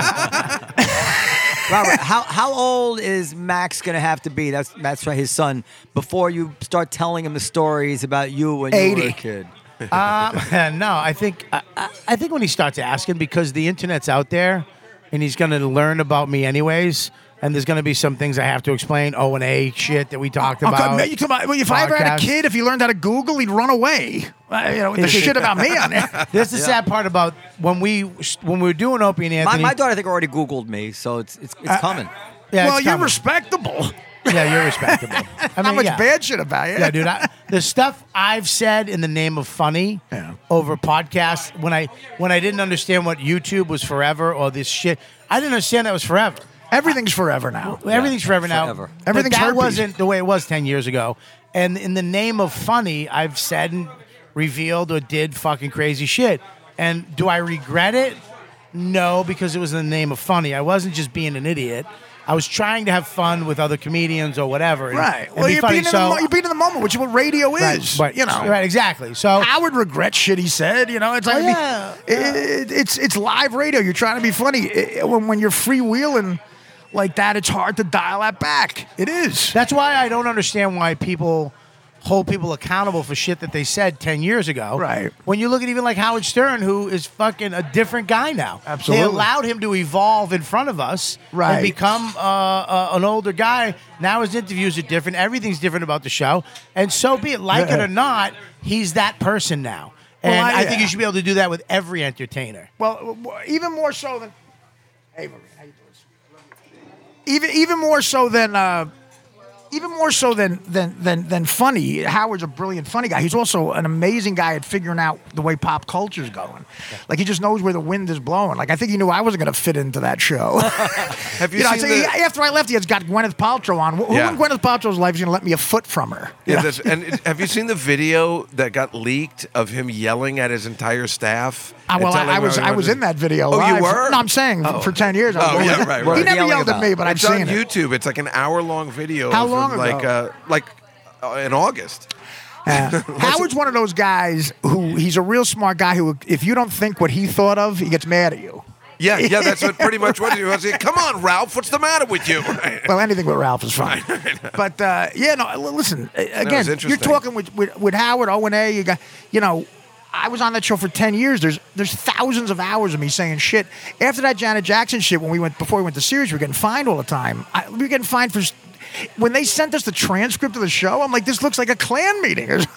Robert, how old is Max going to have to be? That's right, his son. Before you start telling him the stories about you when you were 80. a kid. No, I think when he starts asking, because the internet's out there, and he's going to learn about me anyways, and there's going to be some things I have to explain. O&A shit that we talked Oh, about. God, man, if I ever had a Podcast. kid, if he learned how to Google, he'd run away. With the shit about me on there. That's the sad part about when we were doing Opie and Anthony. My daughter, I think, already Googled me, so it's coming. Yeah, Well, it's you're coming. respectable. Yeah, you're respectable. I Not much yeah. bad shit about you. Yeah, dude. The stuff I've said in the name of funny over podcasts when I didn't understand what YouTube was forever or this shit, I didn't understand that was forever. Everything's forever now. Everything's forever now. Forever. But Everything's that herpes. wasn't the way it was 10 years ago. And in the name of funny, I've said and revealed or did fucking crazy shit. And do I regret it? No, because it was in the name of funny. I wasn't just being an idiot. I was trying to have fun with other comedians or whatever. Right. And Well, be you're funny. being in the moment, which is what radio is. Right, right, exactly. So Howard regrets shit he said. It's like it's live radio. You're trying to be funny. When you're freewheeling like that, it's hard to dial that back. It is. that's why I don't understand why people hold people accountable for shit that they said 10 years ago. Right. When you look at even like Howard Stern, who is fucking a different guy now. Absolutely. They allowed him to evolve in front of us Right. and become an older guy. Now his interviews are different. Everything's different about the show. And so be it. Like it or not, he's that person now. And Well, I think yeah. you should be able to do that with every entertainer. Well, even more so than. Hey, Marie, how you doing? Even more so than. Even more so than funny. Howard's a brilliant funny guy. He's also an amazing guy at figuring out the way pop culture's going. Like he just knows where the wind is blowing. Like I think he knew I wasn't going to fit into that show. Have you seen after I left, he has got Gwyneth Paltrow on. Who Yeah. in Gwyneth Paltrow's life is going to let me a foot from her? And have you seen the video that got leaked of him yelling at his entire staff? Well, and telling I was them how he in that video. Oh, live. you were? No, I'm saying for 10 years. I was Oh, yeah, always- right, He right. never Yelling yelled at about me, but I've It's on seen it. YouTube. It's like an hour-long video. How of long him, ago? In August. Howard's one of those guys who he's a real smart guy who, if you don't think what he thought of, he gets mad at you. Yeah, that's what pretty much what he was. Come on, Ralph, what's the matter with you? Well, anything with Ralph is fine. But listen. Again, you're interesting. talking with Howard O&A. You got, I was on that show for 10 years. There's thousands of hours of me saying shit. After that Janet Jackson shit, before we went to Sirius, we were getting fined all the time. We were getting fined for. When they sent us the transcript of the show, I'm like, this looks like a Klan meeting. It's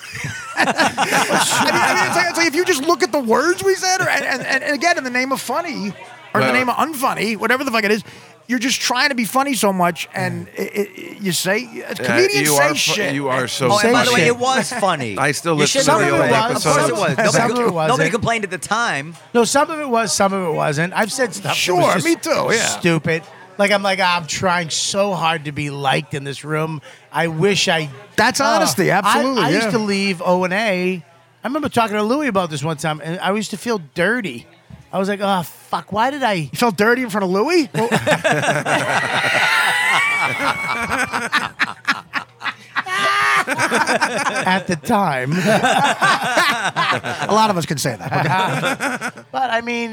like if you just look at the words we said, and again, in the name of funny, or in the name of unfunny, whatever the fuck it is, you're just trying to be funny so much, and you say, comedians say shit. You are so Oh, and by the way, shit. it was funny. I still You listen shouldn't to the have old been. Of course it episodes. was. Some of it wasn't. Nobody complained at the time. No, some of it was, some of it wasn't. I've said stuff. that Sure, was just me too, yeah. Stupid. I'm trying so hard to be liked in this room. I wish I. That's honesty, absolutely, I yeah. used to leave O&A. I remember talking to Louie about this one time, and I used to feel dirty. I was like, oh fuck, why did I? You felt dirty in front of Louis? At the time. A lot of us can say that. But I mean,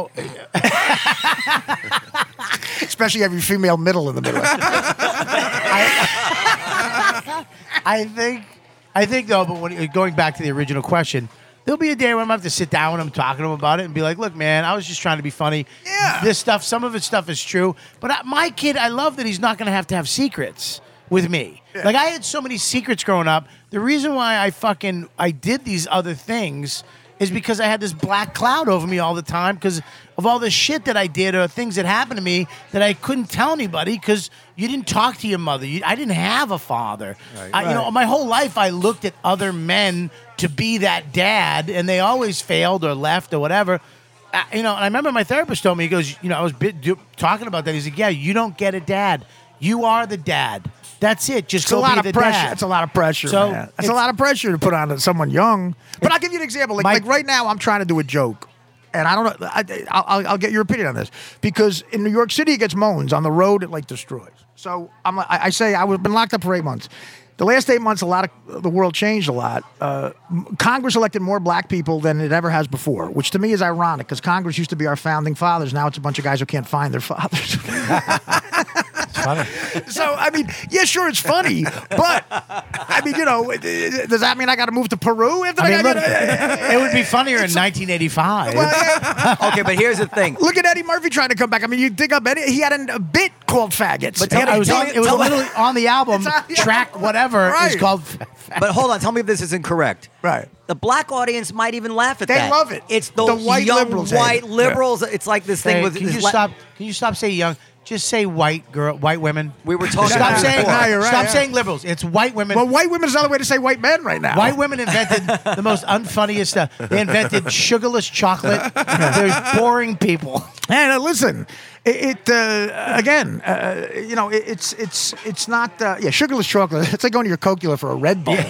Especially every female middle in the middle. I think though, but going back to the original question, there'll be a day when I'm going to have to sit down when I'm talking to him about it and be like, look, man, I was just trying to be funny. Yeah. This stuff, some of it stuff is true. But my kid, I love that he's not going to have secrets with me. Yeah. Like, I had so many secrets growing up. The reason why I did these other things is because I had this black cloud over me all the time because of all the shit that I did or things that happened to me that I couldn't tell anybody because you didn't talk to your mother. I didn't have a father. My whole life I looked at other men to be that dad, and they always failed or left or whatever. and I remember my therapist told me, he goes, I was talking about that. He's like, yeah, you don't get a dad. You are the dad. That's it. Just It's a go lot be of the pressure. dad. It's a lot of pressure, So man. It's a it's- lot of pressure to put on someone young. But I'll give you an example. Like right now, I'm trying to do a joke. And I don't know. I'll get your opinion on this. Because in New York City, it gets moans. On the road, it like destroys. So I say I've been locked up for 8 months. The last 8 months, the world changed a lot. Congress elected more black people than it ever has before, which to me is ironic because Congress used to be our founding fathers. Now it's a bunch of guys who can't find their fathers. Funny. So, I mean, yeah, sure, it's funny, but, I mean, does that mean I got to move to Peru? Look, it would be funnier in 1985. Okay, but here's the thing. Look at Eddie Murphy trying to come back. I mean, you dig up Eddie, he had a bit called Faggots. But He had a it was bit- literally on the album, It's on- yeah. track whatever Right. is called. But hold on, tell me if this is incorrect. Right. The black audience might even laugh at They that. love it. It's The those white young liberals hate white it. liberals. It's like this thing Hey, with can this you stop? Can you stop saying young? Just say white women. We were talking Stop about it saying. before. No, you're right, Stop yeah. saying liberals. It's white women. Well, white women is another way to say white men right now. White women invented the most unfunniest stuff. They invented sugarless chocolate. They're boring people. And listen, it's not sugarless chocolate. It's like going to your Cocula for a Red Bull.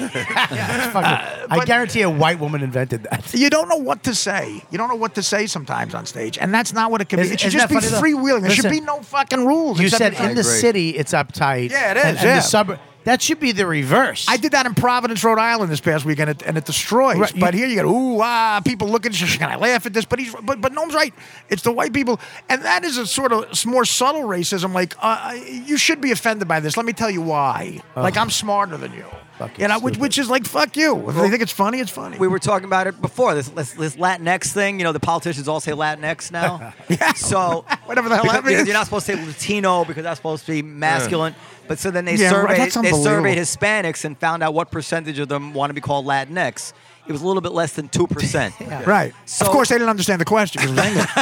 I guarantee a white woman invented that. You don't know what to say. You don't know what to say sometimes on stage, and that's not what it can be. Isn't- It should isn't just be that funny, though? freewheeling. There should Listen, be no fucking rules. You except said inside. in the city it's uptight. Yeah, it is, And yeah. the suburb. That should be the reverse. I did that in Providence, Rhode Island this past weekend, and it destroys. Right, But here you go, people looking, can I laugh at this? But but Noam's right. It's the white people, and that is a sort of more subtle racism. Like you should be offended by this. Let me tell you why. Like I'm smarter than you. Which is like fuck you. If they think it's funny, it's funny. We were talking about it before. This Latinx thing. The politicians all say Latinx now. Yeah. So Whatever the hell that because means. you're not supposed to say Latino because that's supposed to be masculine. But so then they Yeah, right. surveyed That's they surveyed unbelievable. Hispanics and found out what percentage of them want to be called Latinx. It was a little bit less than 2%. Right. So- of course, they didn't understand the question. 'Cause it was English.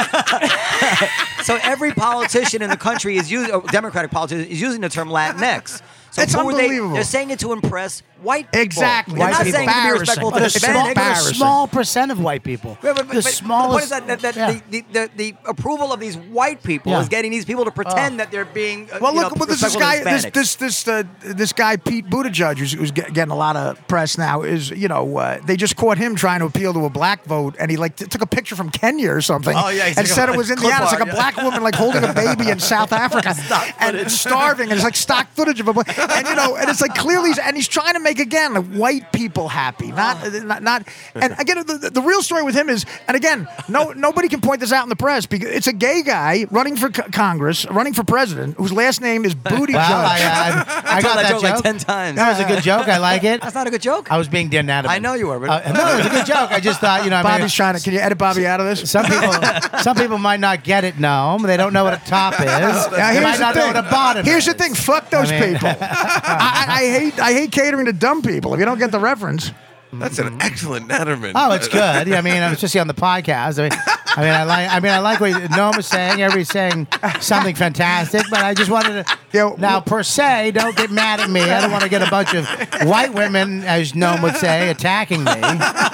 So every politician in the country is using, Democratic politician is using the term Latinx. So It's who are unbelievable. They're saying it to impress white people. Exactly. They're White not people. saying it to be respectful to Embarrassing. But a small, Hispanics. small percent of white people. Yeah, but the smallest. what is that? Yeah. The approval of these white people Yeah. is getting these people to pretend that they're being. Well, look, this respectful guy, to Hispanics. this guy Pete Buttigieg, who's getting a lot of press now, is they just caught him trying to appeal to a black vote, and he took a picture from Kenya or something. Oh, yeah, he and took said a it was clip Indiana. It's like art, a yeah. black woman holding a baby in South Africa and starving, and it's like stock footage of him, and it's like clearly, and he's trying to make again white people happy, not. And again, the real story with him is, and again, nobody can point this out in the press because it's a gay guy running for Congress, running for president, whose last name is Buttigieg. Well, I I got told that joke like joke. 10 times. That was a good joke. I like it. That's not a good joke. I was being Dan Natterman. I know you were, but no, it was a good joke. I just thought, Bobby's trying to. Can you edit Bobby out of this? some people might not get it. No, they don't know what a top is. Now, They here's might the not know thing. what a bottom Here's is. the thing. Fuck those I mean- people. I hate catering to dumb people. If you don't get the reference, That's an excellent Natterman. Oh, it's good. I mean, especially on the podcast. I like what Noam was saying. Everybody's saying something fantastic, but I just wanted to. Yo, Now, per se, don't get mad at me. I don't want to get a bunch of white women, as Noam would say, attacking me.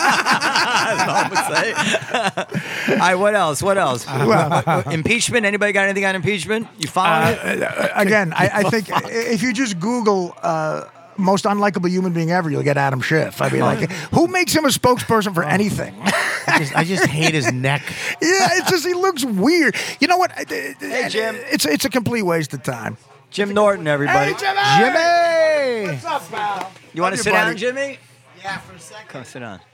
I would say. All right, what else? Impeachment? Anybody got anything on impeachment? You following it? again, I think if you just Google most unlikable human being ever, you'll get Adam Schiff. I mean, who makes him a spokesperson for anything? I just hate his neck. Yeah, it's just he looks weird. You know what? Hey, Jim. It's a complete waste of time. Jim Norton, everybody. Jimmy! What's up, pal? You want to Love sit you, down, buddy. Jimmy? Yeah, for a second. Come sit down.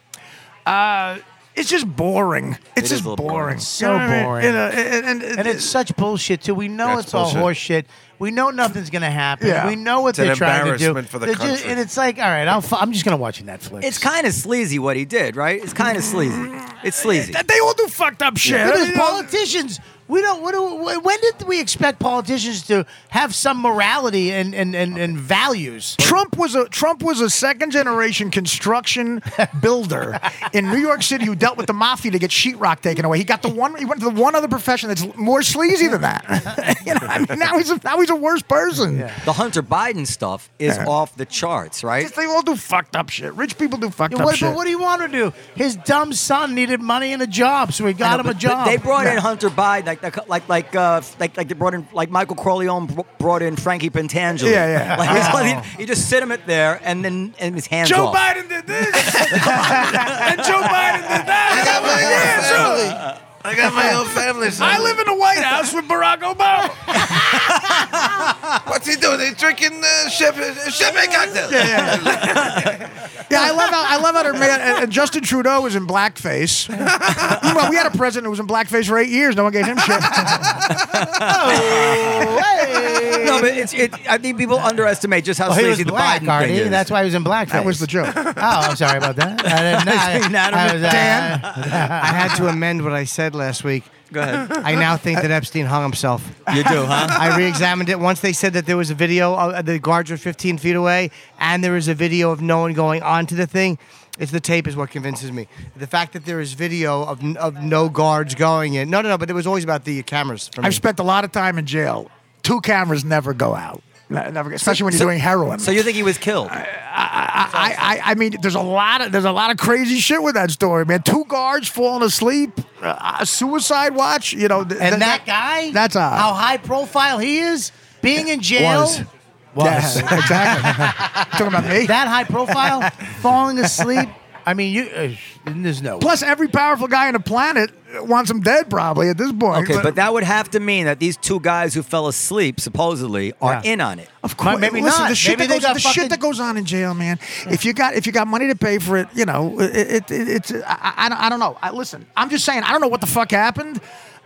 It's just boring. It's is just a little boring. boring. So You know what I mean? boring. And And it's such bullshit, too. We know That's it's all bullshit. horse shit. We know nothing's going to happen. Yeah. We know what It's an they're trying to do. embarrassment for the They're just- country. and it's like, all right, I'm just going to watch Netflix. It's kind of sleazy what he did, right? It's kind of sleazy. It's sleazy. they all do fucked up shit. But as politicians, When did we expect politicians to have some morality and values? Trump was a second generation construction builder in New York City who dealt with the mafia to get sheetrock taken away. He went to the one other profession that's more sleazy than that. Now he's a worse person. The Hunter Biden stuff is off the charts, right? They all do fucked up shit. Rich people do fucked up But shit. what do you want to do? His dumb son needed money and a job, so he got him a job. They brought in Hunter Biden, like they brought in, like Michael Corleone brought in Frankie Pentangeli. Yeah. Like, he just sit him at there, and his hands Joe off. Biden did this, and Joe Biden did that. I got my own family. Son. I live in the White House with Barack Obama. What's he doing? He's drinking champagne cocktails. Yeah, I love how they're made. Justin Trudeau was in blackface. Well, we had a president who was in blackface for 8 years. No one gave him shit. No, but I think people underestimate just how he was sleazy the black, Biden Artie. thing is. That's why he was in blackface. That was the joke. Oh, I'm sorry about that. I had to amend what I said last week. Go ahead. I now think that Epstein hung himself. You do, huh? I re-examined it. Once they said that there was a video, the guards were 15 feet away, and there was a video of no one going onto the thing. It's the tape is what convinces me. The fact that there is video of no guards going in. No, but it was always about the cameras. For me. I've spent a lot of time in jail. 2 cameras never go out. Never, especially when you're doing heroin. So you think he was killed? I mean, there's a lot of crazy shit with that story, man. 2 guards falling asleep, a suicide watch. You know, and that guy. That's how high profile he is. Being in jail. Was. Yeah, exactly. Talking about me? That high profile, falling asleep. I mean, there's no. Plus, every powerful guy on the planet wants him dead, probably at this point. Okay, but that would have to mean that these 2 guys who fell asleep, supposedly, are in on it. Of course, maybe listen, not. The shit, Maybe shit that goes on in jail, man. If you got money to pay for it, you know, it's. I don't know. Listen, I'm just saying. I don't know what the fuck happened.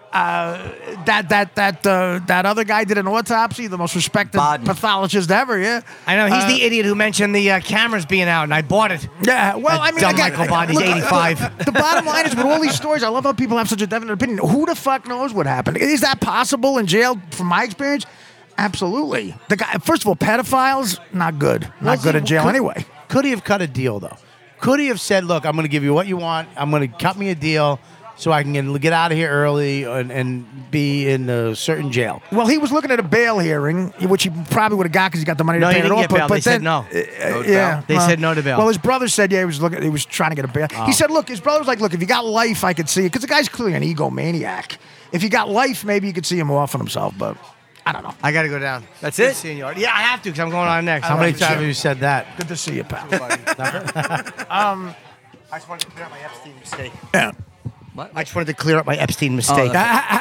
That other guy did an autopsy, the most respected pathologist ever. Yeah, I know he's the idiot who mentioned the cameras being out, and I bought it. Yeah, well, I mean, dumb again, Michael Body's 85. The bottom line is, with all these stories, I love how people have such a definite opinion. Who the fuck knows what happened? Is that possible in jail? From my experience, absolutely. The guy, first of all, pedophiles, not good, not good in jail anyway. Could he have cut a deal though? Could he have said, "Look, I'm going to give you what you want. I'm going to cut me a deal." So I can get out of here early and be in a certain jail. Well, he was looking at a bail hearing, which he probably would have got because he got the money to pay it off. But they said no. They said no to bail. Well, his brother said, he was trying to get a bail. He said, look, his brother was like, look, if you got life, I could see it. Because the guy's clearly an egomaniac. If you got life, maybe you could see him off on himself, but I don't know. I got to go down. That's Good it? seeing you, Artie. Yeah, I have to because I'm going on next. How many times have you said that? Good to see you, pal. I just wanted to clear up my Epstein mistake. Yeah. I just wanted to clear up my Epstein mistake.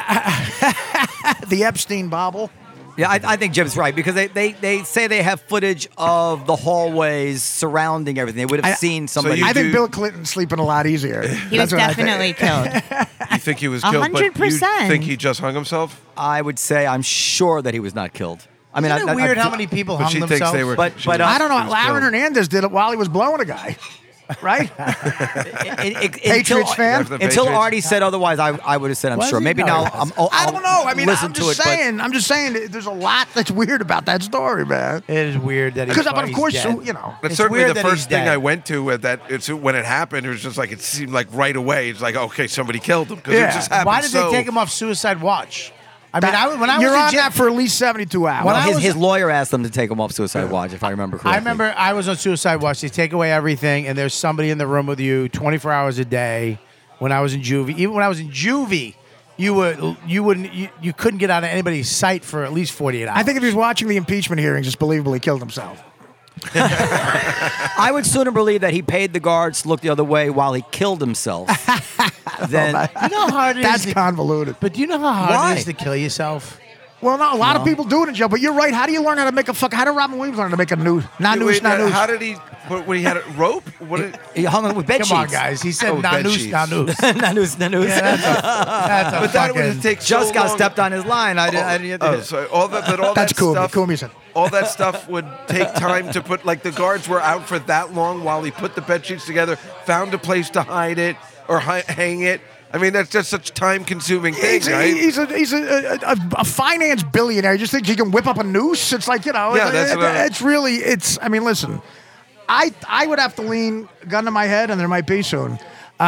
The Epstein bobble. Yeah, I think Jim's right because they say they have footage of the hallways surrounding everything. They would have seen somebody. I think Bill Clinton sleeping a lot easier. He was definitely killed. You think he was killed, but you 100%. think he just hung himself? I would say I'm sure that he was not killed. I mean, Isn't it weird how many people But hung she themselves? thinks they were. But I don't know. He was Aaron killed. Hernandez did it while he was blowing a guy. Right? Patriots fan? The Until Patriots? Artie said otherwise, I would have said I'm Was sure. he? Maybe No. now I don't know. I mean, listen I'm to just it, saying. I'm just saying. There's a lot that's weird about that story, man. It is weird that Because, he's of course, dead. you know. But It's certainly weird the that he's first thing dead. I went to when it happened, it was just like it seemed like right away. It's like, okay, somebody killed him because Yeah. it just happened. Why did so, they take him off suicide watch? I mean, when I was You're in on jail, that for at least 72 hours. When but I was- his lawyer asked them to take him off suicide watch, if I remember correctly. I remember I was on suicide watch. They take away everything, and there's somebody in the room with you 24 hours a day. When I was in juvie, even when I was in juvie, you couldn't get out of anybody's sight for at least 48 hours. I think if he was watching the impeachment hearings, it's believable he killed himself. I would sooner believe that he paid the guards to look the other way while he killed himself than you know how hard it is. That's convoluted. But do you know how hard Why? it is to kill yourself? Well, no, a lot of people do it in jail, but you're right. How do you learn how to make a fuck? How did Robin Williams learn how to make a news? Not news, Wait, not news. How did he? When he had a rope? What? he hung him with bed Come on, sheets. guys. He said, Oh, "Not bed news, sheets. not news." not news, not news. That's a But that fucking- would take Just so got long. stepped on his line. I didn't. Oh, so all that, but all That's that cool. stuff. Cool music. All that stuff would take time to put. Like the guards were out for that long while he put the bed sheets together, found a place to hide it or hang it. I mean, that's just such time-consuming thing, right? He's a finance billionaire. You just think he can whip up a noose? It's like, Yeah, that's what it's really, I mean, listen, I would have to lean gun to my head, and there might be soon.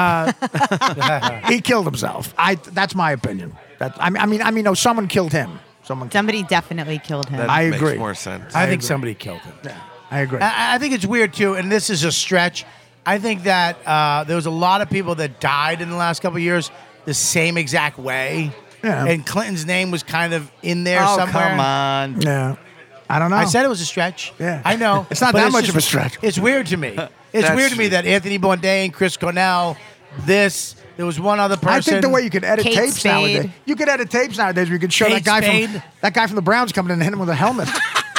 He killed himself. That's my opinion. No, someone killed him. Somebody definitely killed him. That I makes agree. more sense. I think somebody killed him. Yeah, I agree. I think it's weird too, and this is a stretch. I think that there was a lot of people that died in the last couple of years the same exact way. Yeah. And Clinton's name was kind of in there Oh, somewhere. come on. Yeah. I don't know. I said it was a stretch. Yeah. I know. It's not but that much just- of a stretch. It's weird to me. It's That's weird to me true. that Anthony Bourdain, Chris Cornell, there was one other person. I think the way you could edit Kate tapes Spade. nowadays, you could edit tapes nowadays where you could show Kate Spade. that guy from the Browns coming in and hit him with a helmet.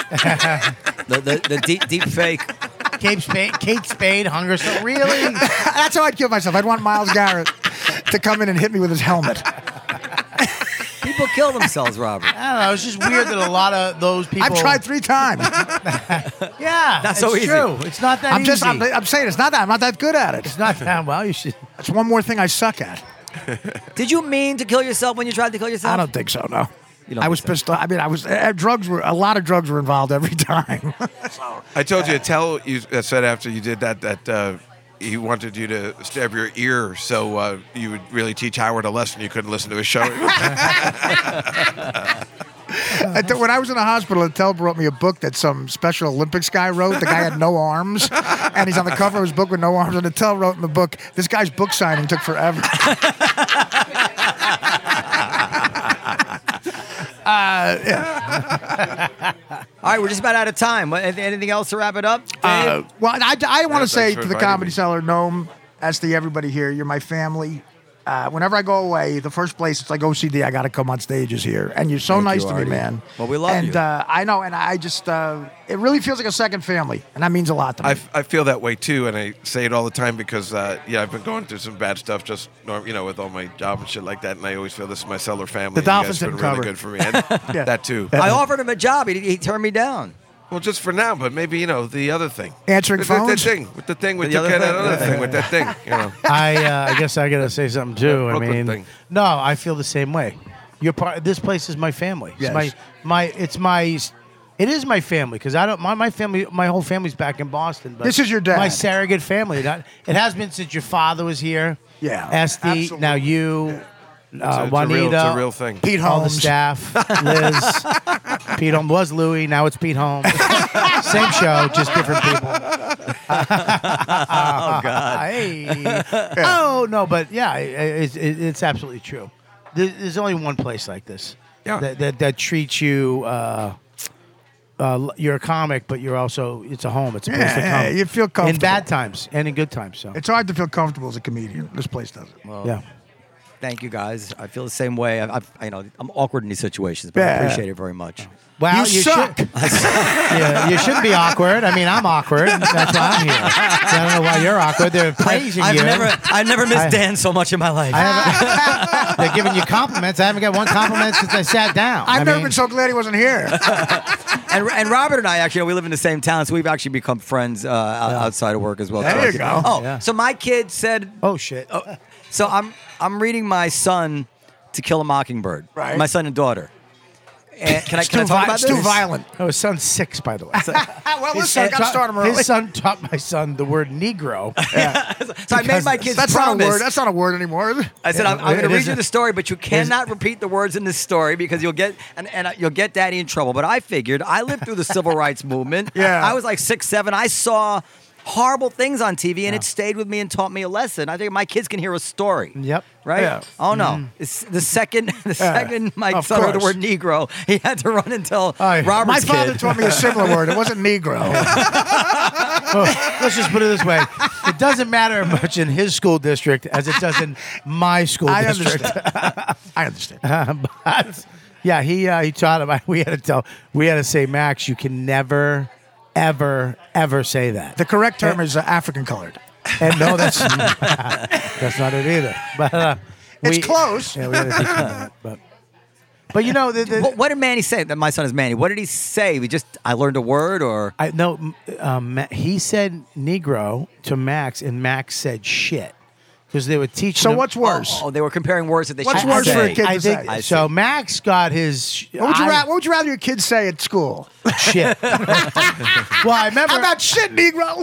The deep fake. Kate Spade, Hunger. So really? That's how I'd kill myself. I'd want Myles Garrett to come in and hit me with his helmet. People kill themselves, Robert. I don't know. It's just weird that a lot of those people. I've tried 3 times. Yeah, Not so it's easy. true. It's not that easy. I'm saying it's not that. I'm not that good at it. It's not that. Well, you should. It's one more thing I suck at. Did you mean to kill yourself when you tried to kill yourself? I don't think so. No. You don't I was think pissed off. I mean, a lot of drugs were involved every time. I told you, you said after you did that he wanted you to stab your ear so you would really teach Howard a lesson. You couldn't listen to his show. When I was in the hospital, Attell brought me a book that some Special Olympics guy wrote. The guy had no arms, and he's on the cover of his book with no arms. And Attell wrote in the book, this guy's book signing took forever. All right, we're just about out of time. Anything else to wrap it up? Well, I want to Thanks say for to the inviting Comedy me. Cellar, Noam, Esty, everybody here, you're my family. Whenever I go away, the first place it's like OCD, I got to come on stage is here. And you're so Thank nice you, to Artie. me, man. Well, we love and, you. I know, and I just, it really feels like a second family. And that means a lot to me. I feel that way too, and I say it all the time because I've been going through some bad stuff just with all my job and shit like that, and I always feel this is my Cellar family. The Dolphins you guys didn't been really cover. good for me, and Yeah. that too. I offered him a job. He turned me down. Well, just for now, but maybe the other thing, Answering with phones? the thing with The other that thing? other thing with that thing. I guess I gotta say something too. I Brooklyn mean, thing. no, I feel the same way. You're part. This place is my family. It's Yes. It is my family because I don't. My family, my whole family's back in Boston. But This is your dad. My surrogate family. It has been since your father was here. Yeah, Esty. absolutely. Now you. It's a Juanita, real thing. Pete all the Holmes. staff, Liz, Pete Holmes was Louis. Now it's Pete Holmes. Same show, just different people. Oh, God. Hey. Oh no, but yeah, it's absolutely true. There's only one place like this that treats you. You're a comic, but you're also it's a home. It's a place to Yeah, come. you feel comfortable. in bad times and in good times. So It's hard to feel comfortable as a comedian. This place doesn't. yeah. Thank you, guys. I feel the same way. I'm awkward in these situations, but I Yeah. appreciate it very much. Well, You suck. You shouldn't be awkward. I mean, I'm awkward. That's why I'm here. I don't know why you're awkward. They're praising you. I've never missed Dan so much in my life. They're giving you compliments. I haven't got one compliment since I sat down. I've never been so glad he wasn't here. and Robert and I actually, we live in the same town, so we've actually become friends outside of work as well. There you go. Oh, Yeah. so my kid said, Oh shit. so I'm reading my son To Kill a Mockingbird. Right. My son and daughter. And can I talk about It's this? too violent. Oh, his son's 6, by the way. Well, listen, I got to start him early. His son taught my son the word Negro. So I made my kids That's promise. not a word. That's not a word anymore. Is it? I said, I'm going it to read isn't. you the story, but you cannot repeat the words in this story because you'll get you'll get Daddy in trouble. But I figured I lived through the civil rights movement. Yeah. I was like 6, 7. I saw horrible things on TV, and it stayed with me and taught me a lesson. I think my kids can hear a story. Yep. Right? Yeah. Oh no! It's the second my Of son heard the course. word Negro, he had to run and tell yeah. Robert's My father kid. taught me a similar word. It wasn't Negro. Let's just put it this way. It doesn't matter much in his school district as it does in my school I district. understand. I understand. But, yeah, he taught him. We had to say, Max, you can never, ever, ever say that. The correct term is African colored. And no, that's that's not it either. But It's close. Yeah, we had to teach him that. But you know, What did Manny say? That my son is Manny. What did he say? I learned a word, or he said Negro to Max, and Max said shit. because they were teaching. So them- what's worse? Oh, they were comparing words that they What's shouldn't worse say. for a kid I to think say? I so. see. Max got his. What would you rather your kids say at school? Shit. Well, I remember. How about shit, Negro?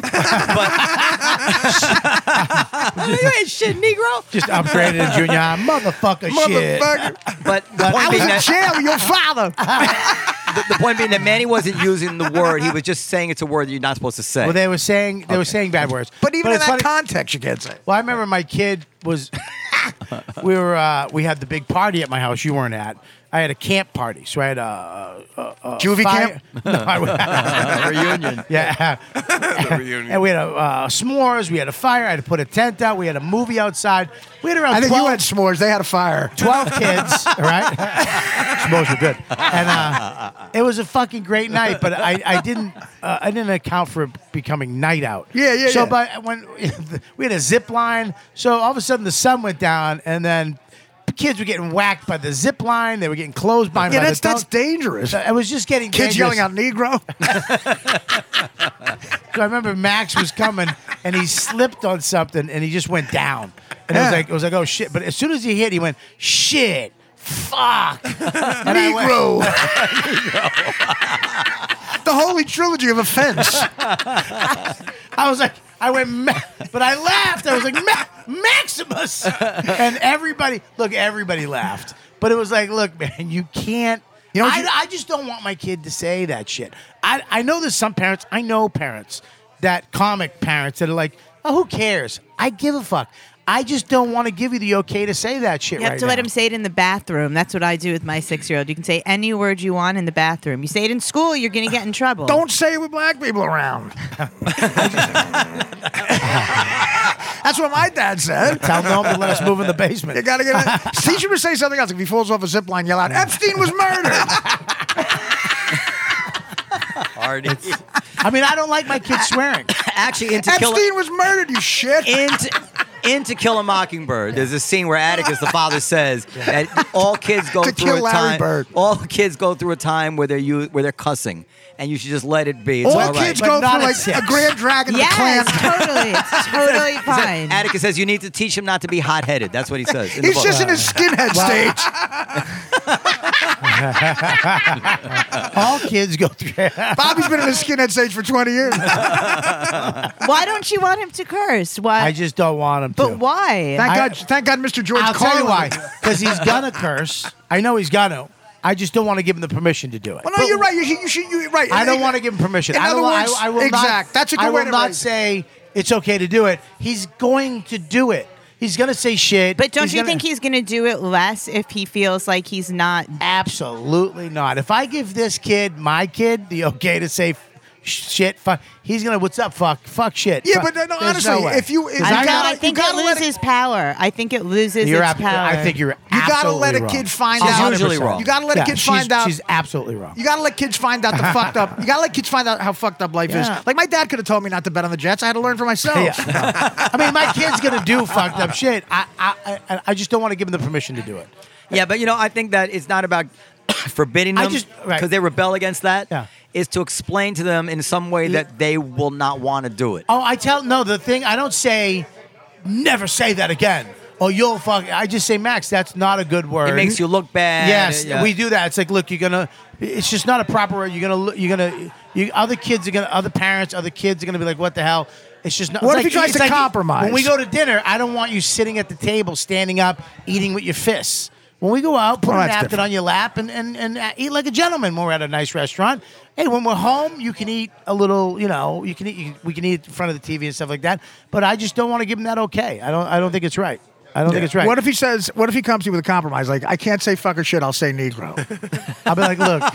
You ain't shit, Negro. just upgraded in junior high. Motherfucker shit. Motherfucker. But the point I was being in that jail with your father. the point being that Manny wasn't using the word; he was just saying it's a word that you're not supposed to say. Well, they were saying bad words. But even in it's that funny- context, you can't say it. Well, I remember my kid was. we had the big party at my house. You weren't at. I had a camp party, so I had a Juvie fire- camp? No, I reunion. yeah. The reunion. And we had s'mores. We had a fire. I had to put a tent out. We had a movie outside. We had around I think 12, you had s'mores. They had a fire. 12 kids, all right? S'mores were good. And it was a fucking great night, but I didn't account for it becoming night out. Yeah. So but when we had a zip line, so all of a sudden the sun went down, and then kids were getting whacked by the zip line. They were getting clotheslined Yeah, by that's the dangerous. I was just getting Kids dangerous. yelling out Negro. So I remember Max was coming and he slipped on something and he just went down. And it was like, oh shit. But as soon as he hit, he went, shit, fuck. And Negro. The holy trilogy of offense. I was like, but I laughed. I was like, Maximus. And everybody laughed. But it was like, look, man, you can't. You know, I just don't want my kid to say that shit. I know there's some parents, I know parents, that comic parents that are like, oh, who cares? I give a fuck. I just don't want to give you the okay to say that shit You have right to let now. him say it in the bathroom. That's what I do with my 6-year-old. You can say any word you want in the bathroom. You say it in school, you're going to get in trouble. Don't say it with black people around. That's what my dad said. Tell them to let us move in the basement. You gotta get it. Teach him to say something else. If he falls off a zip line, yell out, Epstein was murdered. Hardy. I mean, I don't like my kids swearing. Actually, in To Kill Epstein was murdered, you shit. In To Kill a Mockingbird, there's a scene where Atticus, the father, says that all kids go To through kill a Larry time. Bird. All kids go through a time where they're cussing, and you should just let it be. It's All all right. kids But go not through at like 6. a Grand Dragon of the Yes, Klan. totally. It's totally fine. Atticus says you need to teach him not to be hot-headed. That's what he says. In the He's book. just in his skinhead stage. All kids go through. Bobby's been in his skinhead stage for 20 years. Why don't you want him to curse? Why? I just don't want him to. But why? Thank God Mr. George I'll tell you why. Carlin. Because he's gonna curse. I know he's gonna. I just don't want to give him the permission to do it. Well, no, you're right. You're right. I don't want to give him permission. In I don't. other words, I will exact. not. That's a good I way will to not raise it. say it's okay to do it. He's going to do it. He's gonna say shit. But don't you gonna- think he's going to do it less if he feels like he's not? Absolutely not. If I give this kid, my kid, the okay to say shit, fuck, he's gonna. What's up? Fuck shit. Yeah, fuck. but no, There's honestly, no way. if you- if I you don't know. gotta- I think you it gotta let loses power. I think it loses You're its ab- power. I think you're. You gotta let a absolutely kid wrong. find She's out. usually wrong. You gotta let a kid she's- find out. She's absolutely wrong. You gotta let kids find out the fucked up. You gotta let kids find out how fucked up life Yeah. is. Like my dad could have told me not to bet on the Jets. I had to learn for myself. Yeah. I mean, my kid's gonna do fucked up shit. I just don't want to give him the permission to do it. Yeah, but I think that it's not about forbidding them because they rebel against that. Yeah. Is to explain to them in some way that they will not want to do it. Oh, the thing, I don't say, never say that again. Oh, you'll fuck. I just say, Max, that's not a good word. It makes you look bad. Yes, Yeah. we do that. It's like, look, it's just not a proper word. Other parents, other kids are gonna be like, what the hell? It's just not. What it's if he tries it's to compromise? When we go to dinner, I don't want you sitting at the table, standing up, eating with your fists. When we go out, put Well, a that's napkin different. on your lap and eat like a gentleman when we're at a nice restaurant. Hey, when we're home, you can eat a little, we can eat in front of the TV and stuff like that. But I just don't want to give him that okay. I don't think it's right. I don't think it's right. What if he comes to you with a compromise? Like, I can't say fuck or shit, I'll say Negro. I'll be like, look,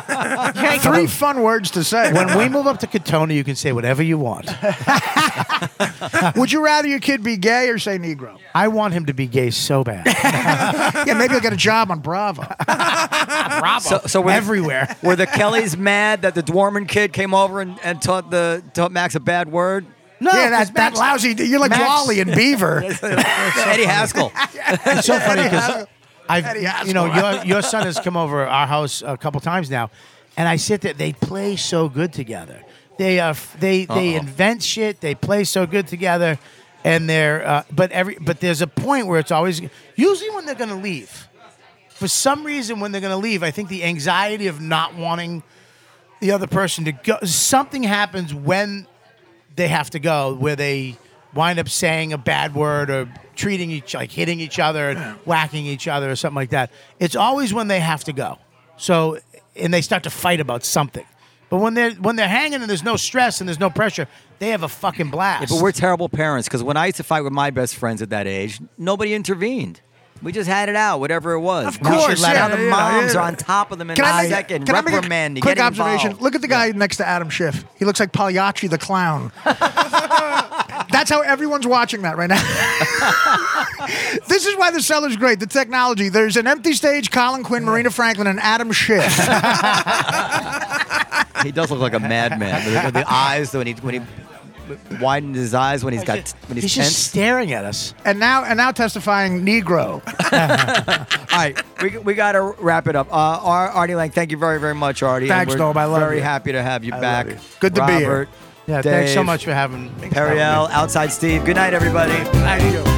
3 fun words to say. when we move up to Katona, you can say whatever you want. Would you rather your kid be gay or say Negro? I want him to be gay so bad. Yeah, maybe he'll get a job on Bravo. Bravo. So we're everywhere. Were the Kellys mad that the Dwarman kid came over and taught Max a bad word? No, Yeah, 'cause that Max- lousy. You're like Max- Wally and Beaver. Eddie Haskell. It's so funny because Eddie Haskell. your son has come over our house a couple times now, and I sit there. They play so good together. They invent shit. They play so good together, and they're but there's a point where it's always usually when they're going to leave. For some reason, when they're going to leave, I think the anxiety of not wanting the other person to go, something happens when they have to go, where they wind up saying a bad word or treating hitting each other and whacking each other or something like that. It's always when they have to go. So, and they start to fight about something. But when they're hanging and there's no stress and there's no pressure, they have a fucking blast. Yeah, but we're terrible parents because when I used to fight with my best friends at that age, nobody intervened. We just had it out, whatever it was. Of course, now yeah, the yeah, moms yeah. are on top of them in Can a I second, make a reprimanding, quick getting observation? involved. Look at the guy next to Adam Schiff. He looks like Pagliacci the clown. That's how everyone's watching that right now. This is why the Cellar's great. The technology. There's an empty stage, Colin Quinn, Marina Franklin, and Adam Schiff. He does look like a madman with the eyes when he widened his eyes when he's tense. just staring at us. And now testifying Negro. All right, we got to wrap it up. Artie Lang, thank you very, very much, Artie. Thanks, Dom. I love very you. happy to have you back. love you. Good to be here. Robert, Yeah, Dave, thanks so much for having me. Periel, Outside Steve. Good night, everybody. Thank you.